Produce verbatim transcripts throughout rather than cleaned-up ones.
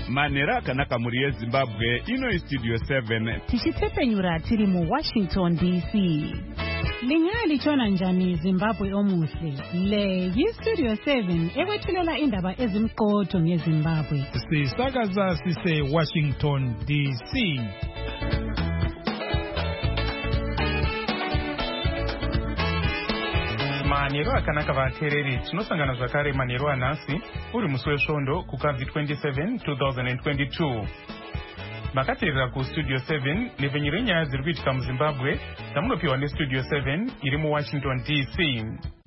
Manera akanaka muri yeZimbabwe ino Studio seven. Tichitepenyura tiri mu Washington D C. Lingali chona njani Zimbabwe omuhle. Le yi Studio seven ekwethulela indaba ezimqotho ngeZimbabwe. Sisakaza sise Washington D C. Manero akanaka vatereri tinosangana zvakare manero anhasi uri musi wesvondo kukadzi twenty-seven twenty twenty-two. Makateerera ku Studio seven nepfenyuro yenyaya dziri kuitika muZimbabwe dzamunopiwa neStudio seven iri muWashington D C.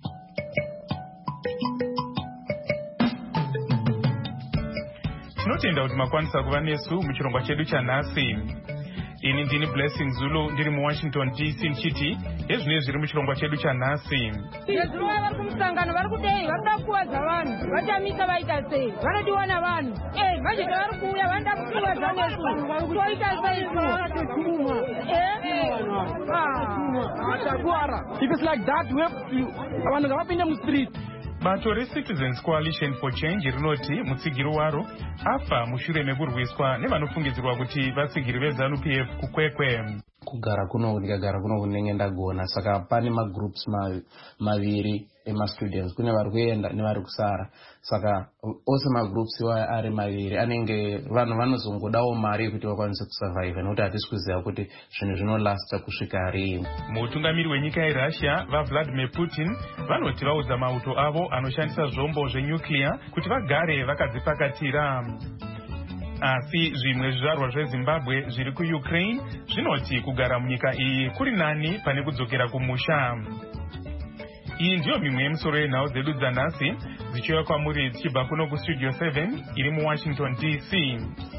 Tinotenda kuti makwanisa kuva nesu muchirongwa chedu chanhasi. Ini ndini Blessing Zulu ndiri muWashington D C nchiti ezvine zviri muchirongwa chedu chanhasi. Yezuva vari kumusangano vari kudei vari kuda kukuwadza vanhu vachamisa vaita sei vanodiwana vanhu eh manje vari kuuya vanoda kukuwadza nesu toita sei if it's like that we have to vanhu ngavapinde mustreet. Bato reCitizens Coalition for Change rinoti mutsigiri waro afa mushure mekurwiswa nevanofungidzirwa kuti vatsigiri veZANU-P F kukwekwe. Kugara kuno ndikagara kuno kunenge ndagona saka pane magroups maviri ema-students kune vari kuenda nevari kusara saka ose magroups iwaya ari maviri anenge vanhu vanozongodawo mari yekuti vakwanise kusurvive nekuti hatisi kuziva kuti zvinhu zvinolasta kusvika rini. Mutungamiri wenyika yeRussia vaVladimir Putin vanoti vaudza mauto avo anoshandisa zvombo zvenyuclear kuti vagare vakadzipakatira. Asi zvimwe zvizvarwa zveZimbabwe zviri kuUkraine zvinoti kugara munyika iyi kuri nani pane kudzokera kumusha. Iyi ndiyo mimwe yemisoro yenhau dzedu dzanhasi dzichiuya kwamuri dzichibva kuno kuStudio seven iri muWashington D C.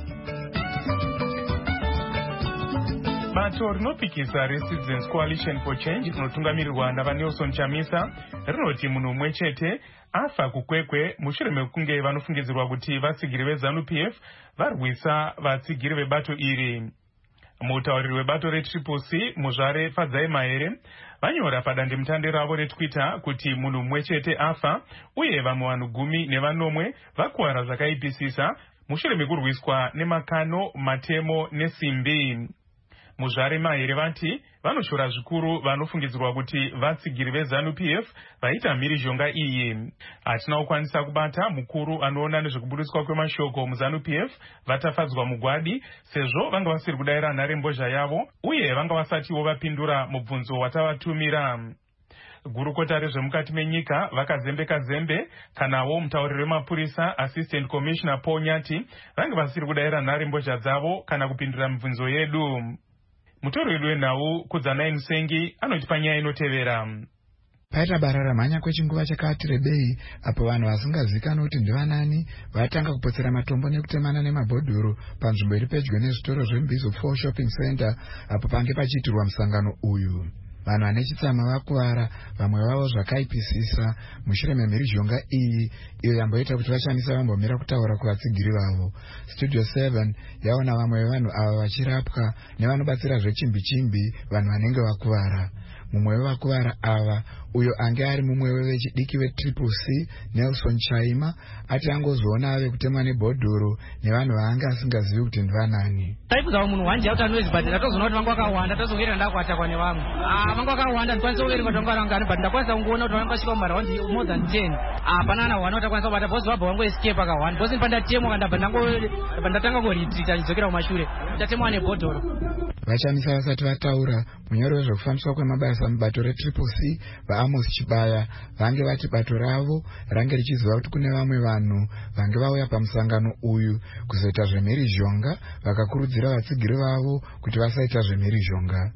Bato rinopikisa reCitizens Coalition for Change rinotungamirirwa naVanelson Chamisa rinoti munhu umwe chete afa kukwekwe mushure mekunge vanofungidzirwa kuti vatsigiri veZANU-P F varwisa vatsigiri vebato iri. Mutauriri webato reTriple C Muzvare Fadzai Mahere vanyora padandemutande ravo reTwitter kuti munhu umwe chete afa uye vamwe vanhu gumi nevanomwe vakuwara zvakaipisisa mushure mekurwiswa nemakano, matemo nesimbi. Muzvare Mahere vati vanoshora zvikuru vanofungidzirwa kuti vatsigiri veZANU-P F vaita mhirizhonga iyi. Hatina kukwanisa kubata mukuru anoona nezvekubudiswa kwemashoko muZANU-P F vatafadzwa mugwadi sezvo vanga vasiri kudayira nharembozha yavo uye vanga vasatiwo vapindura mubvunzo watavatumira. Gurukota rezvemukati menyika vakazembeka zembe kanawo mutauriri wemapurisa Assistant Commissioner Paul Nyati vanga vasiri kudayira nharembozha dzavo kana kupindura mibvunzo yedu. Mutoro wedu wenhau Kudzanai Musengi anotipa nyaya inotevera. Paita bara ramhanya kwechinguva chakati rebei apo vanhu vasingazivikanwi kuti ndivanani vatanga kupotsera matombo nekutemana nemabhodhoro panzvimbo iri pedyo nezvitoro zveMbizo four Shopping Center apo pange pachiitirwa musangano uyu. Vanhu vane chitsama vakuwara, vamwe vavo zvakaipisisa mushure memhirizhonga iyi iyo yamboita kuti vashamisa vambomira kutaura kuvatsigiri vavo. Studio seven yaona vamwe vevanhu ava vachirapwa nevanobatsira zvechimbi-chimbi vanhu vanenge vakuwara. Mumwe wevakuwara ava uyo ange ari mumwe wevechidiki veTriple C Nelson Chaima ati angozoona ave kutemwa nebhodhoro nevanhu vaanga asingazivi kuti ndivanani. Taibvunza munhu wanje kuti anozibhadhira tozoona kuti vanga vakawanda tozongera ndakuatakwa nevanhu. Ah vanga vakawanda ndikwanisa kuverenga kuti vanga varangani but ndakwanisa kungoona kuti vanga vasvika mumaraundi more than ten. Ah panana one utakwanisa kubata bhozi vabva vangu escape aka one. Bhozi pandatemwa kandabva ndango ndatanga kuretreat ndidzokera kumashure. Ndatemwa nebhodhoro. Vachamisa vasati vataura munyori wezvekufambiswa kwemabasa mubato reTriple C vaAmos Chibaya vange vati bato ravo range richiziva kuti kune vamwe vanhu vange vauya pamusangano uyu kuzoita zvemhirizhonga vakakurudzira vatsigiri vavo kuti vasaita zvemhirizhonga.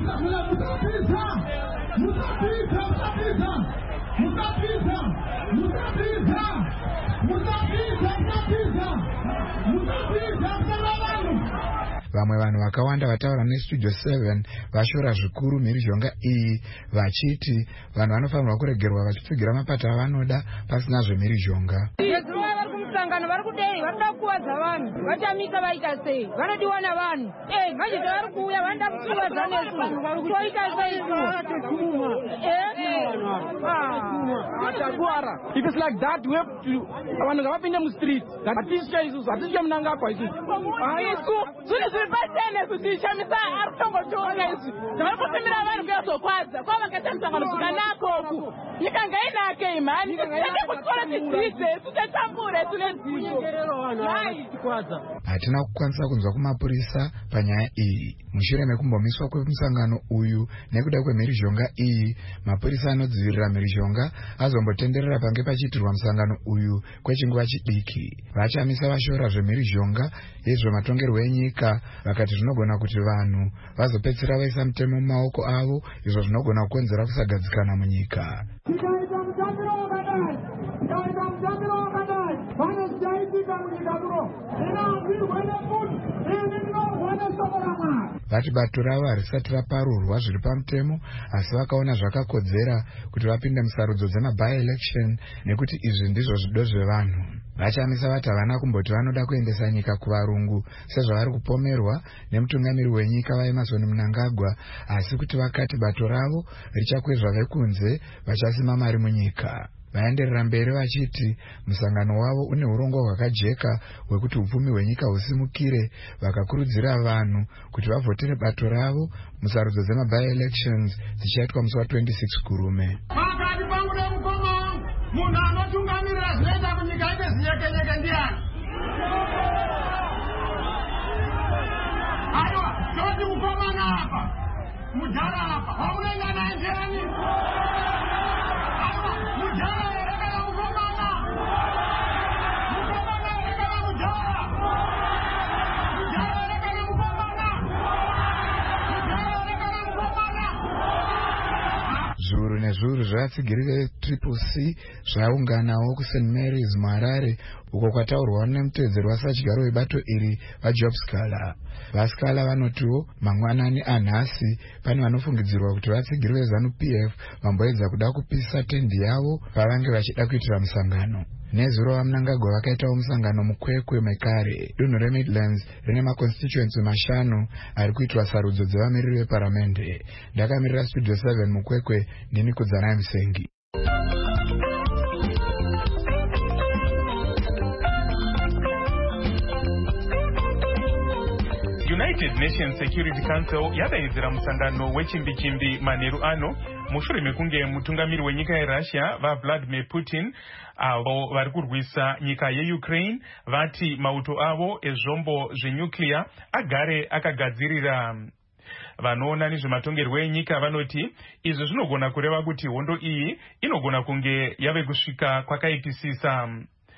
Vamwe vanhu vakawanda vataura neStudio seven vashora zvikuru mhirizhonga iyi vachiti vanhu vanofanirwa kuregerwa vachipfigira mapata avanoda pasina zvemhirizhonga. Yezuva vari kumusangano vari kudei vari kuda kukuwadza vanhu vachamisa vaita sei vanodiwana vanhu eh manje vari kuuya vanoda kukuwadza nesu toita sei eh takuara. If it's like that, we have to vanhu ngavapinde mustreet. Hatitya isusu, hatitya munangagwa isusu. Isu, zviri zviri pasene kuti Chamisa ari kutongotonga isu. Tavari kusimira vanhu kuyazokwadza. Kwa vakaita musangano zvakanaka uku. Nyika ngainake imhani. Tende kuchikora tidzidze, titetambure, tune dzidzo. Hatina kukwanisa kunzwa kumapurisa panyaya iyi. Mushure mekumbomiswa kwemusangano uyu nekuda kwemhirizhonga iyi, mapurisa anodzivirira mhirizhonga azombotenderera pange pachiitirwa musangano uyu kwechinguva chidiki. Vachamisa vashora zvemhirizhonga yezvematongerwo enyika, vakati zvinogona kuti vanhu vazopedzisira vaisa mutemo mumaoko avo, izvo zvinogona kukonzera kusagadzikana munyika. Vati bato ravo harisati raparurwa zviri pamutemo, asi vakaona zvakakodzera kuti vapinde musarudzo dzema-by-election nekuti izvi ndizvo zvido zvevanhu. Vachamisa vati havana kumboti vanoda kuendesa nyika kuvarungu sezvavari kupomerwa nemutungamiri wenyika vaEmmerson Mnangagwa, asi kuti vakati bato ravo richakwezva vekunze vachasima mari munyika. Vaenderera mberi vachiti musangano wavo une urongo hwakajeka hwekuti upfumi hwenyika husimukire, vakakurudzira vanhu kuti vavhotere bato ravo musarudzo dzema-by-elections dzichaitwa musi wa twenty-six kurume. Pakati pangu nemukoma munhu anotungamirira zvinoita kunyika ine zinyekenyeke ndiani? Aiwa, toti mukomana apa, mujara apa, wamunenge naye ndiani? Aiwa, mujara erekera mukomana. Mukomana erekera mujara. Mujara erekera mukomana. Mujara erekera mukomana. Zviuru nezviuru zvevatsigiri Triple C zvaunganawo kuSaint Mary's muHarare, uko kwataurwa nemutevedzeri wasachigaro webato iri vaJob Scala. VaScala vanotiwo mangwanani anhasi pane vanofungidzirwa kuti vatsigiri veZANU-P F vamboedza kuda kupisa tendi yavo pavange vachida kuitira musangano. Nezuro vaMnangagwa vakaitawo musangano mukwekwe mekare. Dunhu reMidlands rine maconstituency mashanu ari kuitwa sarudzo dzevamiriri veparamende. Ndakamirira Studio seven mukwekwe, ndini Kudzanai Musengi. United Nations Security Council yadaidzira musangano wechimbi-chimbi manheru ano mushure mekunge mutungamiri wenyika yeRussia vaVladimir Putin avo vari kurwisa nyika yeUkraine vati mauto avo ezvombo zvenyuclear agare akagadzirira. Vanoona nezvematongerwo enyika vanoti izvi zvinogona kureva kuti hondo iyi inogona kunge yave kusvika kwakaipisisa.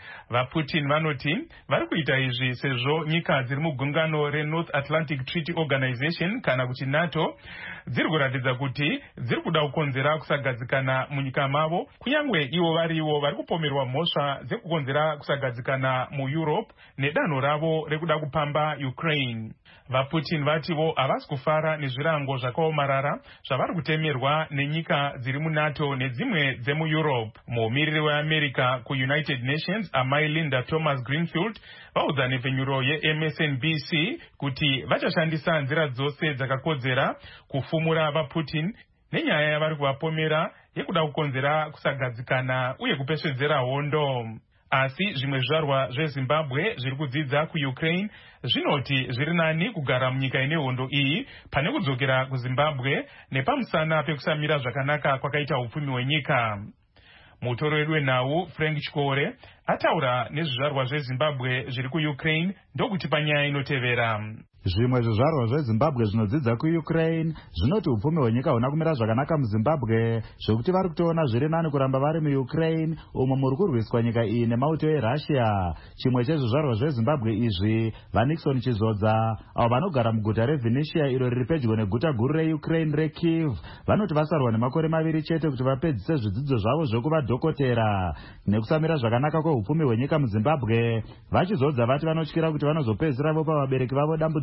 VaPutin vanoti vari kuita izvi sezvo nyika dziri mugungano reNorth Atlantic Treaty Organization kana kuti NATO dziri kuratidza kuti dziri kuda kukonzera kusagadzikana munyika mavo, kunyange ivo variwo vari kupomerwa mhosva dzekukonzera kusagadzikana muEurope nedanho ravo rekuda kupamba Ukraine. VaPutin vativo havasi kufara nezvirango zvakaomarara zvavari kutemerwa nenyika dziri muNATO nedzimwe dzemuEurope. Mumiriri weAmerica kuUnited Nations amai Linda Thomas Greenfield vaudza nepfenyuro yeM S N B C kuti vachashandisa nzira dzose dzakakodzera kufumura vaPutin nenyaya yavari kuvapomera yekuda kukonzera kusagadzikana uye kupesvedzera hondo. Asi zvimwe zvizvarwa zveZimbabwe zviri kudzidza kuUkraine zvinoti zviri nani kugara munyika ine hondo iyi pane kudzokera kuZimbabwe nepamusana pekusamira zvakanaka kwakaita upfumi hwenyika. Mutoro wedu wenhau Frank Chikore ataura nezvizvarwa zveZimbabwe zviri kuUkraine ndokuti panyaya inotevera. Zvimwe zvizvarwa zveZimbabwe zvinodzidza kuUkraine zvinoti upfumi hwenyika huna kumira zvakanaka muZimbabwe, zvokuti vari kutoona zviri nani kuramba vari muUkraine umo muri kurwiswa nyika iyi nemauto eRussia. Chimwe chezvizvarwa zveZimbabwe izvi vaNixon Chizodza avo vanogara muguta reVinnytsia iro riri pedyo neguta guru reUkraine reKyiv vanoti vasarwa nemakore maviri chete kuti vapedzise zvidzidzo zvavo zvekuva dhokotera. Nekusamira zvakanaka kweupfumi hwenyika muZimbabwe, vaChizodza vati vanotyira kuti vanozopedzisira vopa vabereki vavo dambudziko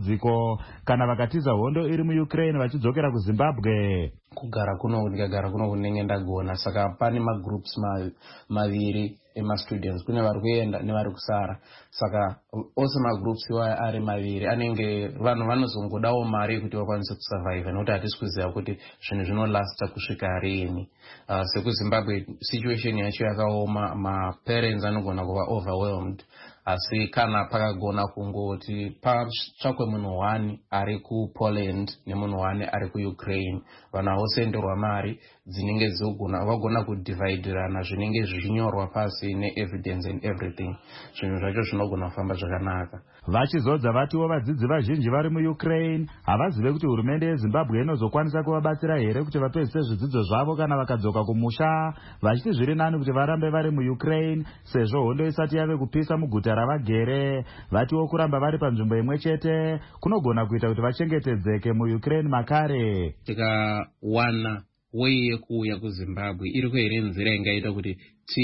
matambudziko kana vakatiza hondo iri muUkraine vachidzokera kuZimbabwe. Kugara kuno ndikagara kuno kunenge ndagona, saka pane magroups maviri emastudents, kune vari kuenda nevari kusara. Saka ose magroups iwaya ari maviri anenge vanhu vanozongodawo mari yekuti vakwanise kusurvive, nokuti hatisi kuziva kuti zvinhu zvinolasta kusvika riini. Uh, sekuZimbabwe situation yacho yakaoma, maparents anogona kuva overwhelmed. Asi kana pakagona kungoti patsvakwe munhu one ari kuPoland nemunhu one ari kuUkraine, vanhu vosenderwa mari dzinenge dzogona vagona kudivaidirana zvinenge zvichinyorwa pasi neevidence and everything. Zvinhu zvacho zvinogona kufamba zvakanaka. Vachizodza vatiwo vadzidzi vazhinji vari muUkraine havazive kuti hurumende yeZimbabwe inozokwanisa kuvabatsira here kuti vapedzise zvidzidzo zvavo kana vakadzoka kumusha, vachiti zviri nani kuti varambe vari muUkraine sezvo hondo isati yave kupisa muguta ravagere. Vatiwo kuramba vari panzvimbo imwe chete kunogona kuita kuti vachengetedzeke muUkraine makare. Tikawana way yekuuya kuZimbabwe iriko here nzira ingaita kuti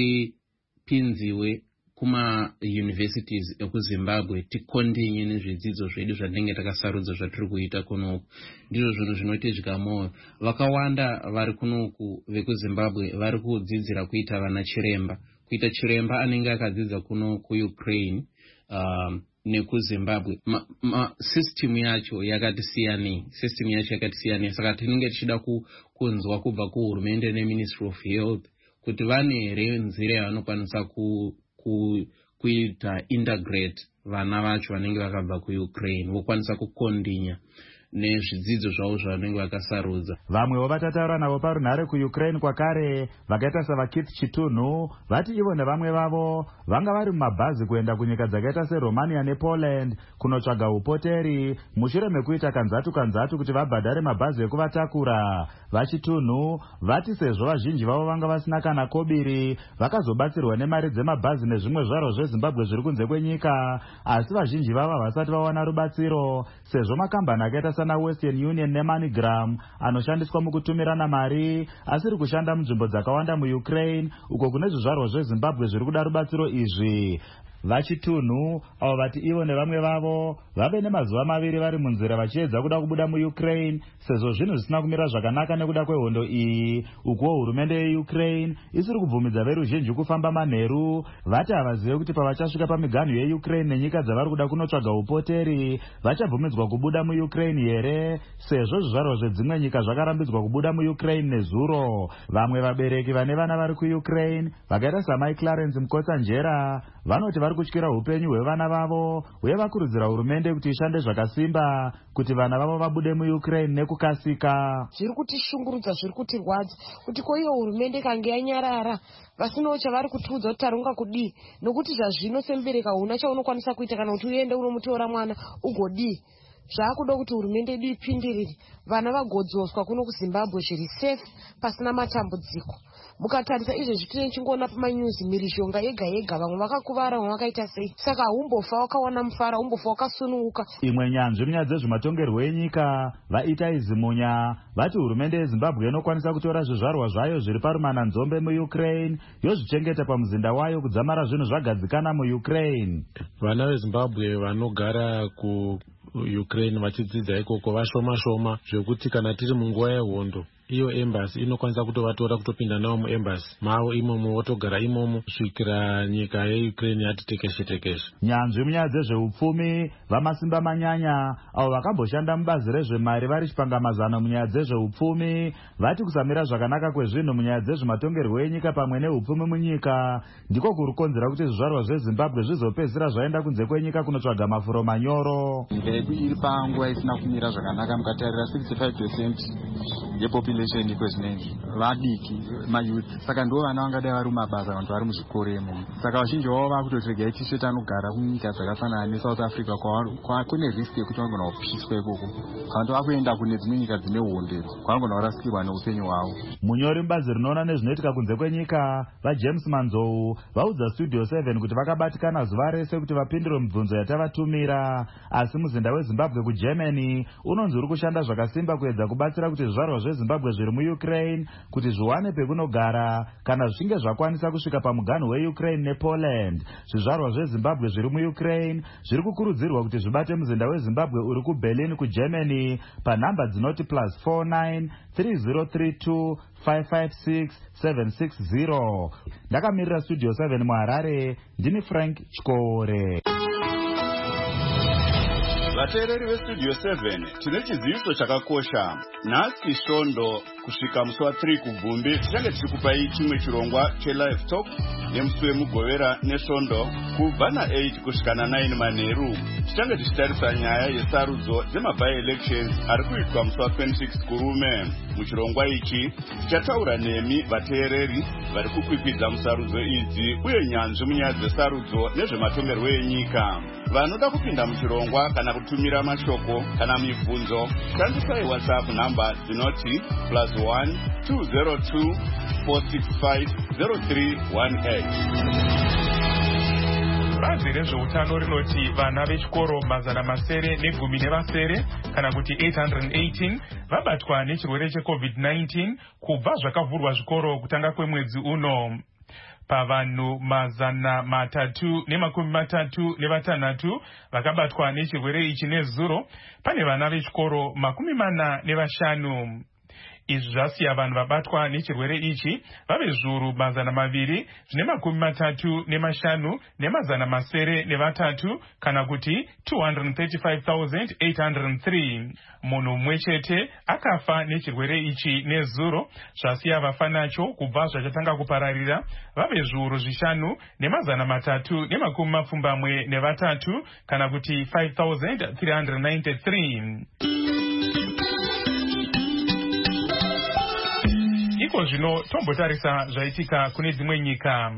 tipinziwe kuma universities ekuZimbabwe tikondinye nezvidzidzo zvedu zvatinenge takasarudza zvatiri kuita kunoku. Ndizvo zvinhu zvinotidya mwoyo. Vakawanda vari kunoku vekuZimbabwe vari kudzidzira kuita vana chiremba. Kuita chiremba anenge akadzidza kuno kuUkraine um, nekuZimbabwe. Ma, ma, system yacho yakati siyanei. System yacho yakati siyanei. Saka tinenge tichida ku, kunzwa kubva kuhurumende neMinistry of Health kuti vane here nzira yavanokwanisa ku ku kuita integrate vana vacho vanenge vakabva kuUkraine vokwanisa kukondinya nezvidzidzo zvavo zvavanenge vakasarudza. Vamwewo vatataura navo parunhare kuUkraine kwakare vakaita savaKeith Chitunhu vati ivo nevamwe vavo vanga vari mumabhazi kuenda kunyika dzakaita seRomania nePoland kunotsvaga upoteri mushure mekuita kanzatu kanzatu kuti vabhadhare mabhazi ekuvatakura. VaChitunhu vati sezvo vazhinji vavo vanga vasina kana kobiri vakazobatsirwa nemari dzemabhazi nezvimwe zvaro zveZimbabwe zviri kunze kwenyika, asi vazhinji vavo havasati vawana rubatsiro sezvo makambani akaita sana Western Union neMoneygram anoshandiswa mukutumirana mari asiri kushanda munzvimbo dzakawanda muUkraine uko kune zvizvarwa zveZimbabwe zviri kuda rubatsiro izvi. VaChitunhu avo vati ivo nevamwe vavo vave nemazuva maviri vari munzira vachiedza kuda kubuda muUkraine sezvo zvinhu zvisina kumira zvakanaka nekuda kwehondo iyi, ukuwo hurumende yeUkraine isiri kubvumidza veruzhinji kufamba manheru. Vati havazive kuti pavachasvika pamiganhu yeUkraine nenyika dzavari kuda kunotsvaga upoteri vachabvumidzwa kubuda muUkraine here sezvo zvizvarwa zvedzimwe nyika zvakarambidzwa kubuda muUkraine nezuro. Vamwe vabereki vane vana vari kuUkraine vakaita samai Clarence Mukotsanjera vanoti vari kutyira upenyu hwevana vavo uye vakurudzira hurumende kuti ishande zvakasimba kuti vana vavo vabude muUkraine nekukasika. Zviri kutishungurudza, zviri kutirwadza kuti ko iyo hurumende kange yanyarara vasinawo chavari kutiudza kuti taronga kudii, nokuti zvazvino semubereka huna chaunokwanisa kuita kana kuti uende unomutora mwana ugodii. Zvaakuda kuti hurumende yedu ipindirire vana vagodzoswa kuno kuZimbabwe zviri safe pasina matambudziko. Mukatarisa izvezvi tinenge tichingona pamanyuzi mhirizhonga yega yega, vamwe vakakuvara vamwe vakaita sei. Saka umbofa wakawana mufara, umbofa wakasununguka. Imwe nyanzvi munyaya dzezvematongerwo enyika vaita Izimunya vati hurumende yeZimbabwe inokwanisa kutora zvizvarwa zvayo zviri parumana nzombe muUkraine yozvichengeta pamuzinda wayo kudzamara zvinhu zvagadzikana muUkraine. Vana veZimbabwe vanogara ku Ukraine vachidzidza ikoko vashoma shoma zvekuti kana tiri munguva yehondo iyo embassy inokwanisa kutovatora kutopinda navo muembassy mavo imomo votogara imomo kusvikira nyika yeUkraine yati tekeshe tekeshe. Nyanzvi munyaya dzezveupfumi vamasimba manyanya avo vakamboshanda mubazi rezvemari vari chipangamazano munyaya dzezveupfumi vati kusamira zvakanaka kwezvinhu munyaya dzezvematongerwo enyika pamwe neupfumi munyika ndiko kuri kukonzera kuti zvizvarwa zveZimbabwe zvizopedzisira zvaenda kunze kwenyika kunotsvaga mafuro manyoro. Nyika yedu iri panguva isina kumira zvakanaka. Mukatarira sixty-five percent yepopulation iko zvinezvi vadiki mayouth, saka ndo vana vangadai vari mumabasa vantu vari muzvikoro imomo. Saka vazhinji vavo vakutotirega tishe tanogara kunyika dzakafanana neSouth Africa kwa kune risk yekuti vanogona kupiswa ikoko vantu vakuenda kune dzimwe nyika dzine uhondo kwanogona kurasikirwa neupenyu hwavo. Munyori mubazi rinoona nezvinoitika kunze kwenyika vaJames Manzou vaudza Studio seven kuti vakabatikana zuva rese kuti vapindure mibvunzo yatavatumira, asi muzinda weZimbabwe kuGermany unonzi uri kushanda zvakasimba kuedza kubatsira kuti zvizvarwa zveZimbabwe wezimbabwe zviri muukraine kuti zviwane pekunogara kana zvichinge zvakwanisa kusvika pamuganhu weukraine nepoland. Zvizvarwa zvezimbabwe zviri muukraine zviri kukurudzirwa kuti zvibate muzinda wezimbabwe uri kuberlin kugermany panhamba dzinoti plus four nine three zero three two five five six seven six zero. Ndakamirira studio seven muharare, ndini Frank Chikore. Vateereri vestudio seven, tine chiziviso chakakosha. Nhasi Svondo kusvika musi wa three kubvumbi tichange tichikupai chimwe chirongwa chelive talk nemusi wemugovera nesvondo kubva na8 kusvika na9 manheru. Tichange tichitarisa nyaya yesarudzo dzemabi-elections ari kuitwa musi wa twenty-six kurume. Muchirongwa ichi tichataura nemi vateereri vari kukwikwidza musarudzo idzi uye nyanzvi munyaya dzesarudzo nezvematongerwo enyika. Vanoda kupinda muchirongwa kana kutumira mashoko kana mibvunzo, shandisai WhatsApp namba dzinoti plus one two zero two four six five zero three one eight. Bazi rezveutano rinoti vana vechikoro mazana masere negumi nevasere kana kuti eight hundred eighteen vabatwa nechirwere checovid nineteen kubva zvakavhurwa zvikoro kutanga kwemwedzi uno. Pavanhu mazana matatu nemakumi matatu nevatanhatu vakabatwa nechirwere ichi nezuro, pane vana vechikoro makumi mana nevashanu. Izvi zvasiya vanhu vabatwa nechirwere ichi vave zviuru mazana maviri zvine makumi matatu nemashanu nemazana masere nevatatu kana kuti two hundred thirty-five thousand eight hundred three. Munhu mumwe chete akafa nechirwere ichi nezuro, zvasiya vafa nacho kubva zvachatanga kupararira vave zviuru zvishanu nemazana matatu nemakumi mapfumbamwe nevatatu kana kuti five thousand three hundred ninety-three. Iko zvino tombotarisa zvaitika kune dzimwe nyika.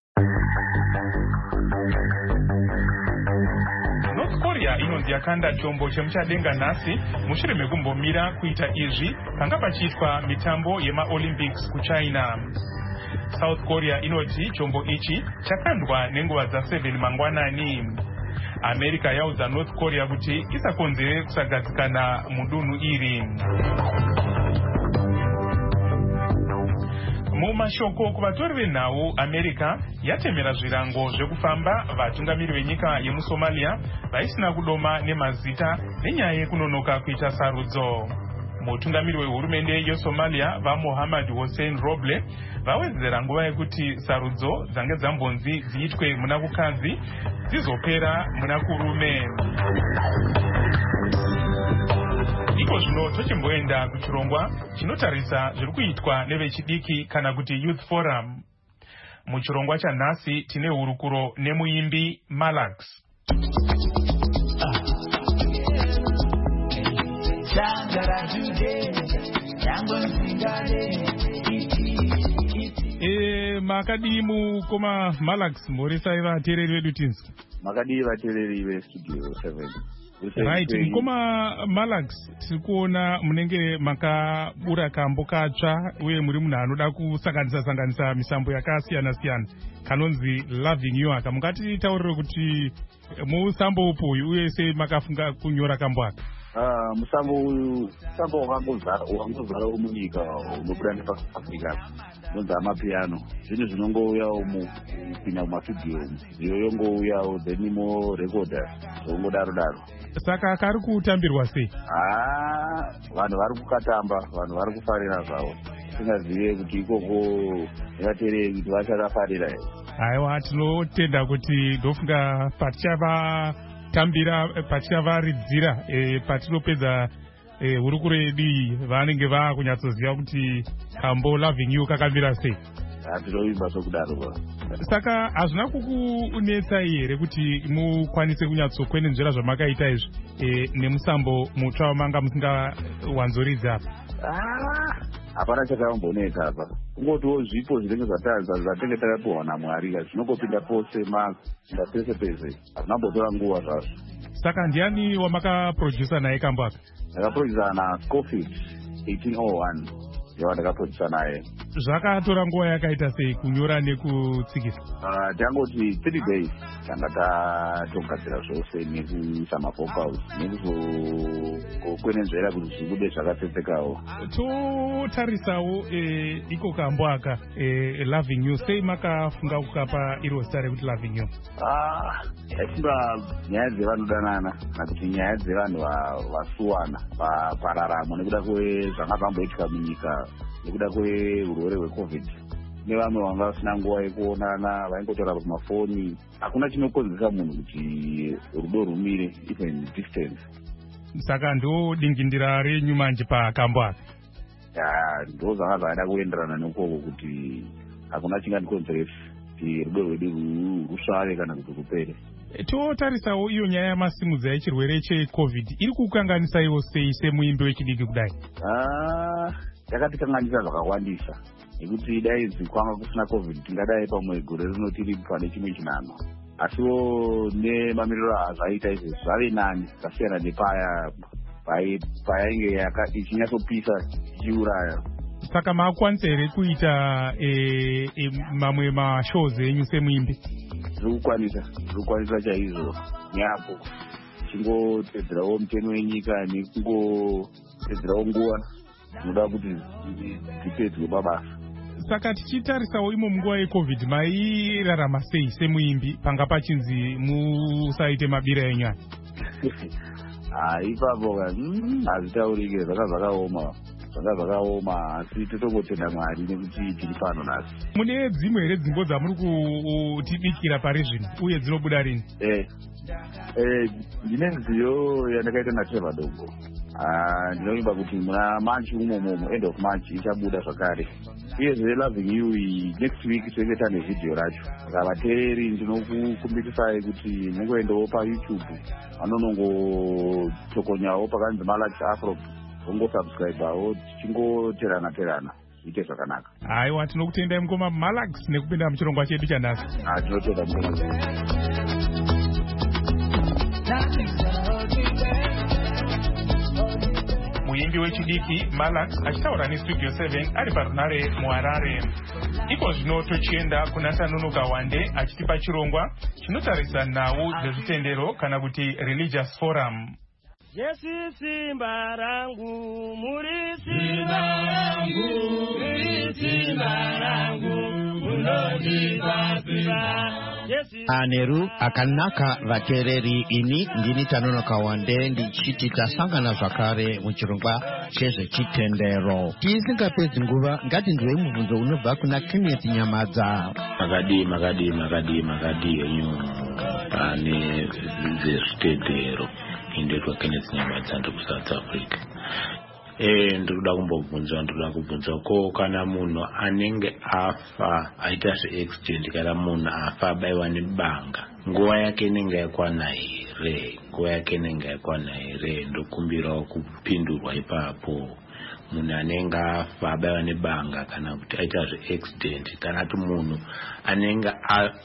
North Korea inonzi yakanda chombo chemuchadenga nhasi mushure mekumbomira kuita izvi panga pachiitwa mitambo yemaOlympics kuChina. South Korea inoti chombo ichi chakandwa nenguva dza7 mangwanani. America yaudza North Korea kuti isakonzere kusagadzikana mudunhu iri. Mumashoko kuvatori venhau, America yatemera zvirango zvekufamba vatungamiri venyika yemuSomalia vaisina kudoma nemazita nenyaya yekunonoka kuita sarudzo. Mutungamiri wehurumende yeSomalia vaMohamed Hossein Roble vawedzera nguva yekuti sarudzo dzange dzambonzi dziitwe muna kukadzi dzizopera muna kurume. Iko zvino tochimboenda kuchirongwa chinotarisa zviri kuitwa nevechidiki kana kuti Youth Forum. Muchirongwa chanhasi tine hurukuro nemuimbi Malax. Eh, makadii mukoma Malax, mhoresai vateereri vedu tinzi. Makadii vateereri vestudio seven. Right, mukoma Malax, tirikuona munenge makabura kambo katsva uye muri munhu anoda kusanganisa sanganisa misambo yakasiyana siyana kanonzi Loving You aka. Mungati-taurire kuti musambo upo uye sei makafunga kunyora kambo aka? Uh, musambo uyu musambo wakangozara munyika unobuda nepaafrica unonzi amapiano. Zvinhu zvinongouyawo kupinda mumastudio iyo yongouyawo then imo recorder zvongodaro daro. Saka kari kutambirwa sei? Ah, vanhu vari kukatamba, vanhu vari kufarira zvavo. Tingazive kuti ikoko nevateereri kuti vachakafarira here. Aiwa, tinotenda kuti ndofunga patichava tambira patichavaridzira e, patinopedza e, hurukuro yedu iyi vanenge vakunyatsoziva kuti kambo Loving You kakamira sei. Hatinovimba sokudaro. Saka hazvina kukunetsai here kuti mukwanise kunyatsokwenenzvera zvamakaita izvi e, nemusambo mutsva wamanga musingawanzoridza apa? Ah, hapana chakambonetsa apa. Kungotiwo zvipo zvinenge zvatenge takapiwa naMwari zvinongopinda pose mainda pese pese. Hazvinambotora nguva zvazvo. Saka ndiani wamakaprodusa naye kambo aka? Ndakaprodusa naScofield eighteen oh one. yawandakapotisa naye. Zvakatora nguva yakaita sei kunyora nekutsikisa? Uh, tangoti three days tanga tatogadzira zvose nekuisa mafocals nekuzokwenenzvera kuti zvibude zvakatsetsekawo. Totarisawo eh, iko kambo aka eh, Loving You, sei makafunga kukapa iro zita rekuti Loving You? Ah, yaifunga nyaya dzevanodanana kana kuti nyaya dzevanhu vasuwana pararamo nekuda kwezvanga zvamboitika munyika nekuda kweurwere hwecovid. Nevamwe vanga vasina nguva yekuonana vaingotaura pamafoni. Hakuna chinokonzeresa munhu kuti rudo rumire even distance. Saka ndo dingindira renyu manje pakambo aka? Ya, ndo zvanga zvaida kuenderana nekoko kuti hakuna chingandikonzeresa kuti rudo rwedu rusvare kana kuti rupere. Totarisawo iyo nyaya yamasimudzi yechirwere checovid iri kukanganisaiwo sei semuimbi wechidiki kudai? Ah, yakatikanganisa zvakawandisa. Nekuti dai kwanga kusina covid tingadai pamwe gore rino tiri pane chimwe chinano. Asiwo nemamiriro azvaita izvi zvave nani zvasiyana nepaya payainge ichinyatsopisa ichiuraya. Saka makwanisa here kuita e, e, mamwe mashows enyu semuimbi? Zviri kukwanisa, zviri kukwanisa chaizvo. Nyapo chingotedzerawo mutemo wenyika nekungotedzerawo nguva dzinoda kuti dzipedzwe mabasa. Saka tichitarisawo imo munguva yecovid mairarama sei semuimbi panga pachinzi musaite mabira enyaya? Ah, ipapo hazvitaurike zvaka zvakaoma zvanga zvakaoma asi totongotenda Mwari nekuti tiri pano nasi. Mune dzimwe here dzimbo dzamuri kutibikira pari zvino uye dzinobuda rini? Eh, eh, ndine nziyo yandakaita naTrevor Dongo. Ah, ndinoimba kuti muna March umomo, end of March ichabuda zvakare. Uyezve Loving You next week tinenge tane video racho. Saka vateereri ndinokukumbirisai kuti mungoendawo paYouTube vanonongotokonyawo pakanzi Malax Afro, ungosubscribeawo tichingoterana terana ite zvakanaka. Aiwa, tinokutendai mukoma Malax nekupinda muchirongwa chedu chanhasi. Ah, tinotenda mukoma. Muimbi wechidiki Malax achitaura nestudio seven ari parunare muHarare. Iko zvino tochienda kuna Tanonoka Wande achitipa chirongwa chinotarisa nhau dzezvitendero kana kuti religious forum. Jesu simba rangu, muri simba rangu, muri simba rangu, unodipa simba. Aneru akanaka vateereri, ini ndini Tanonoka Wande ndichiti tasangana zvakare muchirongwa chezvechitendero. Tisingapedzi nguva ngatinzwei mubvunzo unobva kuna Kenneth Nyamadza. Makadi makadi makadi makadi enyu pane zvezvitendero. Indetwa Kenneth Nyamadza ndiri kuSouth Africa. Eh, ndikuda kumbobvunza ndikuda kubvunza ko kana munhu anenge afa aita zveaccident kana munhu afa abaiwa nebanga nguva yake inenge yakwana here? Nguva yake inenge yakwana here? Ndokumbirawo kupindurwa ipapo. Munhu anenge afa abaiwa nebanga kana kuti aita zveaccident kana kuti munhu anenge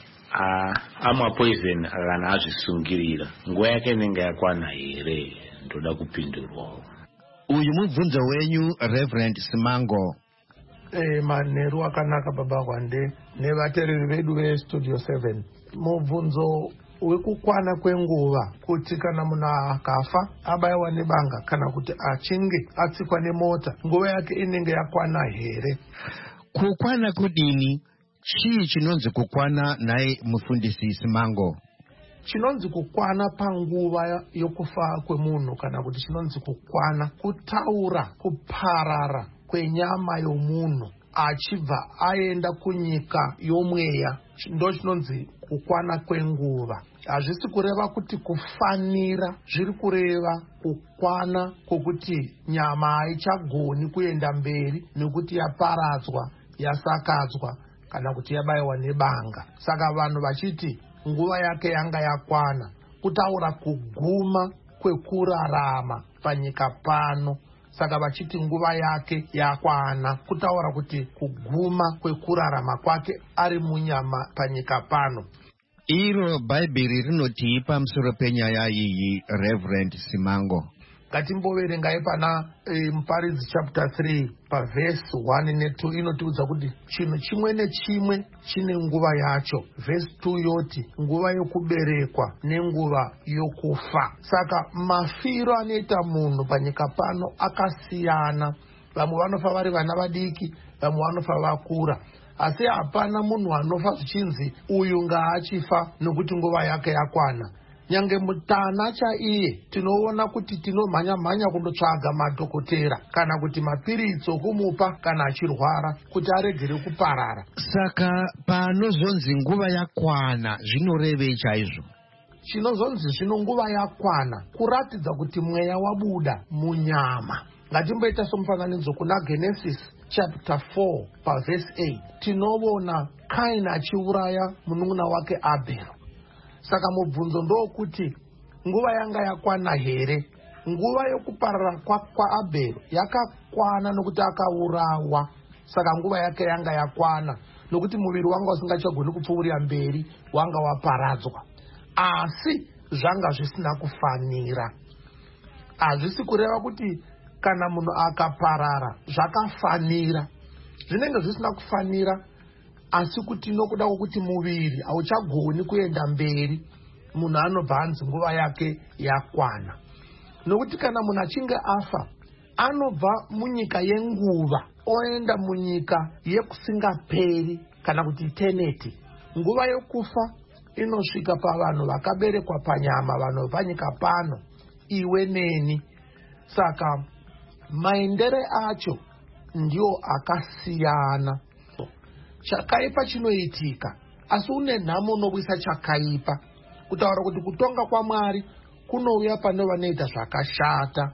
amwa poison kana azvisungirira nguva yake inenge yakwana here? Ndoda kupindurwawo. Uyu mubvunzo wenyu Reverend Simango. Eh, manheru akanaka baba Wande nevateereri vedu veStudio seven. Mubvunzo wekukwana kwenguva kuti kana munhu akafa abaiwa nebanga kana kuti achinge atsikwa nemota nguva yake inenge yakwana here? Kukwana kudini? Chii chinonzi kukwana naye mufundisi Simango? Chinonzi kukwana panguva yokufa kwemunhu kana kuti chinonzi kukwana kutaura kuparara kwenyama yomunhu achibva aenda kunyika yomweya, ndo chinonzi kukwana kwenguva. Hazvisi kureva kuti kufanira, zviri kureva kukwana kwokuti nyama haichagoni kuenda mberi nekuti yaparadzwa, yasakadzwa kana kuti yabaiwa nebanga. Saka vanhu vachiti nguva yake yanga yakwana, kutaura kuguma kwekurarama panyika pano. Saka vachiti nguva yake yakwana, kutaura kuti kuguma kwekurarama kwake ari munyama panyika pano. Iro Bhaibheri rinoti pamusoro penyaya iyi, Reverend Simango? ngatimboverengai pana e, Muparidzi chapter three pavhesi one ne two inotiudza kuti chinhu chimwe nechimwe chine nguva yacho. Vhesi two yoti nguva yokuberekwa nenguva yokufa. Saka mafiro anoita munhu panyika pano akasiyana. Vamwe vanofa vari vana vadiki, vamwe vanofa vakura, asi hapana munhu anofa zvichinzi uyu ngaachifa nokuti nguva yake yakwana. Nyange mutana chaiye tinoona kuti tinomhanya-mhanya kundotsvaga madhokotera kana kuti mapiritsi okumupa kana achirwara kuti aregere kuparara. Saka panozonzi nguva yakwana zvinorevei chaizvo? Chinozonzi zvino nguva yakwana kuratidza kuti mweya wabuda munyama. Ngatimboita somufananidzo kuna Genesis chapter four pavhesi eight tinoona Kaini achiuraya munun'una wake Abheri. Saka mubvunzo ndokuti nguva yanga yakwana here? Nguva yokuparara kwa, kwa Abheri yakakwana nokuti akaurawa. Saka nguva yake yanga yakwana nokuti muviri wanga usingachagoni kupfuurira mberi, wanga waparadzwa. Asi zvanga zvisina kufanira. Hazvisi kureva kuti kana munhu akaparara zvakafanira. Zvinenge zvisina kufanira, asi kuti nokuda kwokuti muviri hauchagoni kuenda mberi, munhu anobva anzi nguva yake yakwana. Nokuti kana munhu achinge afa, anobva munyika yenguva oenda munyika yekusingaperi kana kuti eternity. Nguva yokufa inosvika pavanhu vakaberekwa panyama, vanhu vepanyika pano, iwe neni. Saka maendere acho ndio akasiyana. Chakaipa chinoitika, asi une nhamo nobwisa chakaipa. Kutaura kuti kutonga kwaMwari kunouya pane vanoita zvakashata.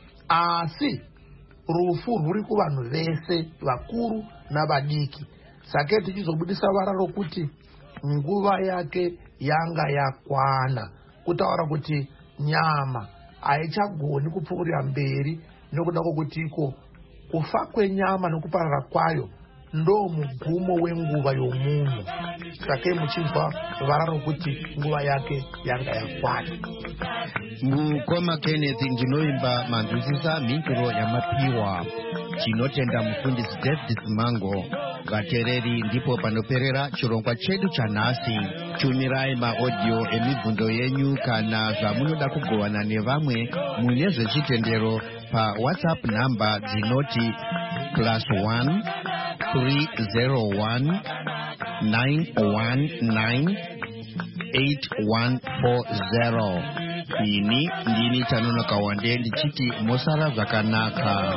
Asi rufu rwuri kuvanhu vese, vakuru navadiki. Saka tichizobudisa vara rokuti nguva yake yanga yakwana. Kutaura kuti nyama haichagoni kupfuurira mberi nokuda kwokuti iko kufa kwenyama nokuparara kwayo ndo mugumo wenguva yomunhu. Saka muchinzwa vara rokuti nguva yake yanga yakwana. Mukoma Kenneth ndinoimba manzwisisa mhinduro yamapiwa. Tinotenda mufundisi David Simango. Vateereri, ndipo panoperera chirongwa chedu chanhasi. Tumirai maaudio emibvunzo yenyu kana zvamunoda kugovana nevamwe mune zvechitendero pa WhatsApp namba dzinoti plus one three zero one nine one nine eight one four zero. Ini ndini Tanonoka Wande ndichiti mosara zvakanaka.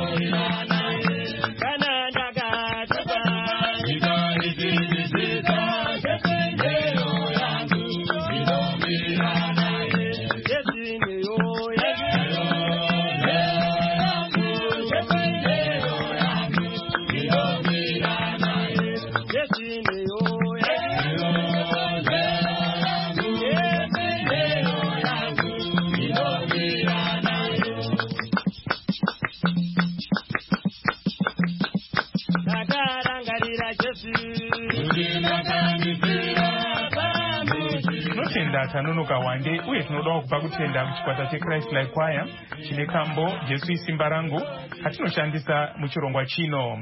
Tanonoka Wande uye tinoda kupa kutenda kuchikwata cheChrist Life Choir chine kambo Jesu isimba rangu katinoshandisa muchirongwa chino.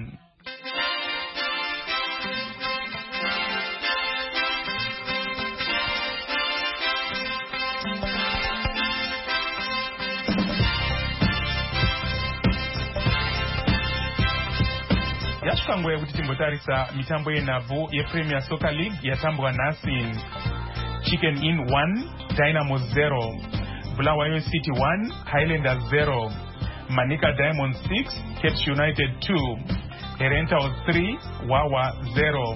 Yasvika nguva yekuti timbotarisa mitambo yenhabvu yePremier Soccer League yatambwa nhasi. Chicken Inn one, Dynamo zero, Bulawayo City one, Highlanders zero, Manica Diamonds six, Cape United two, Herentals three, Wawa zero.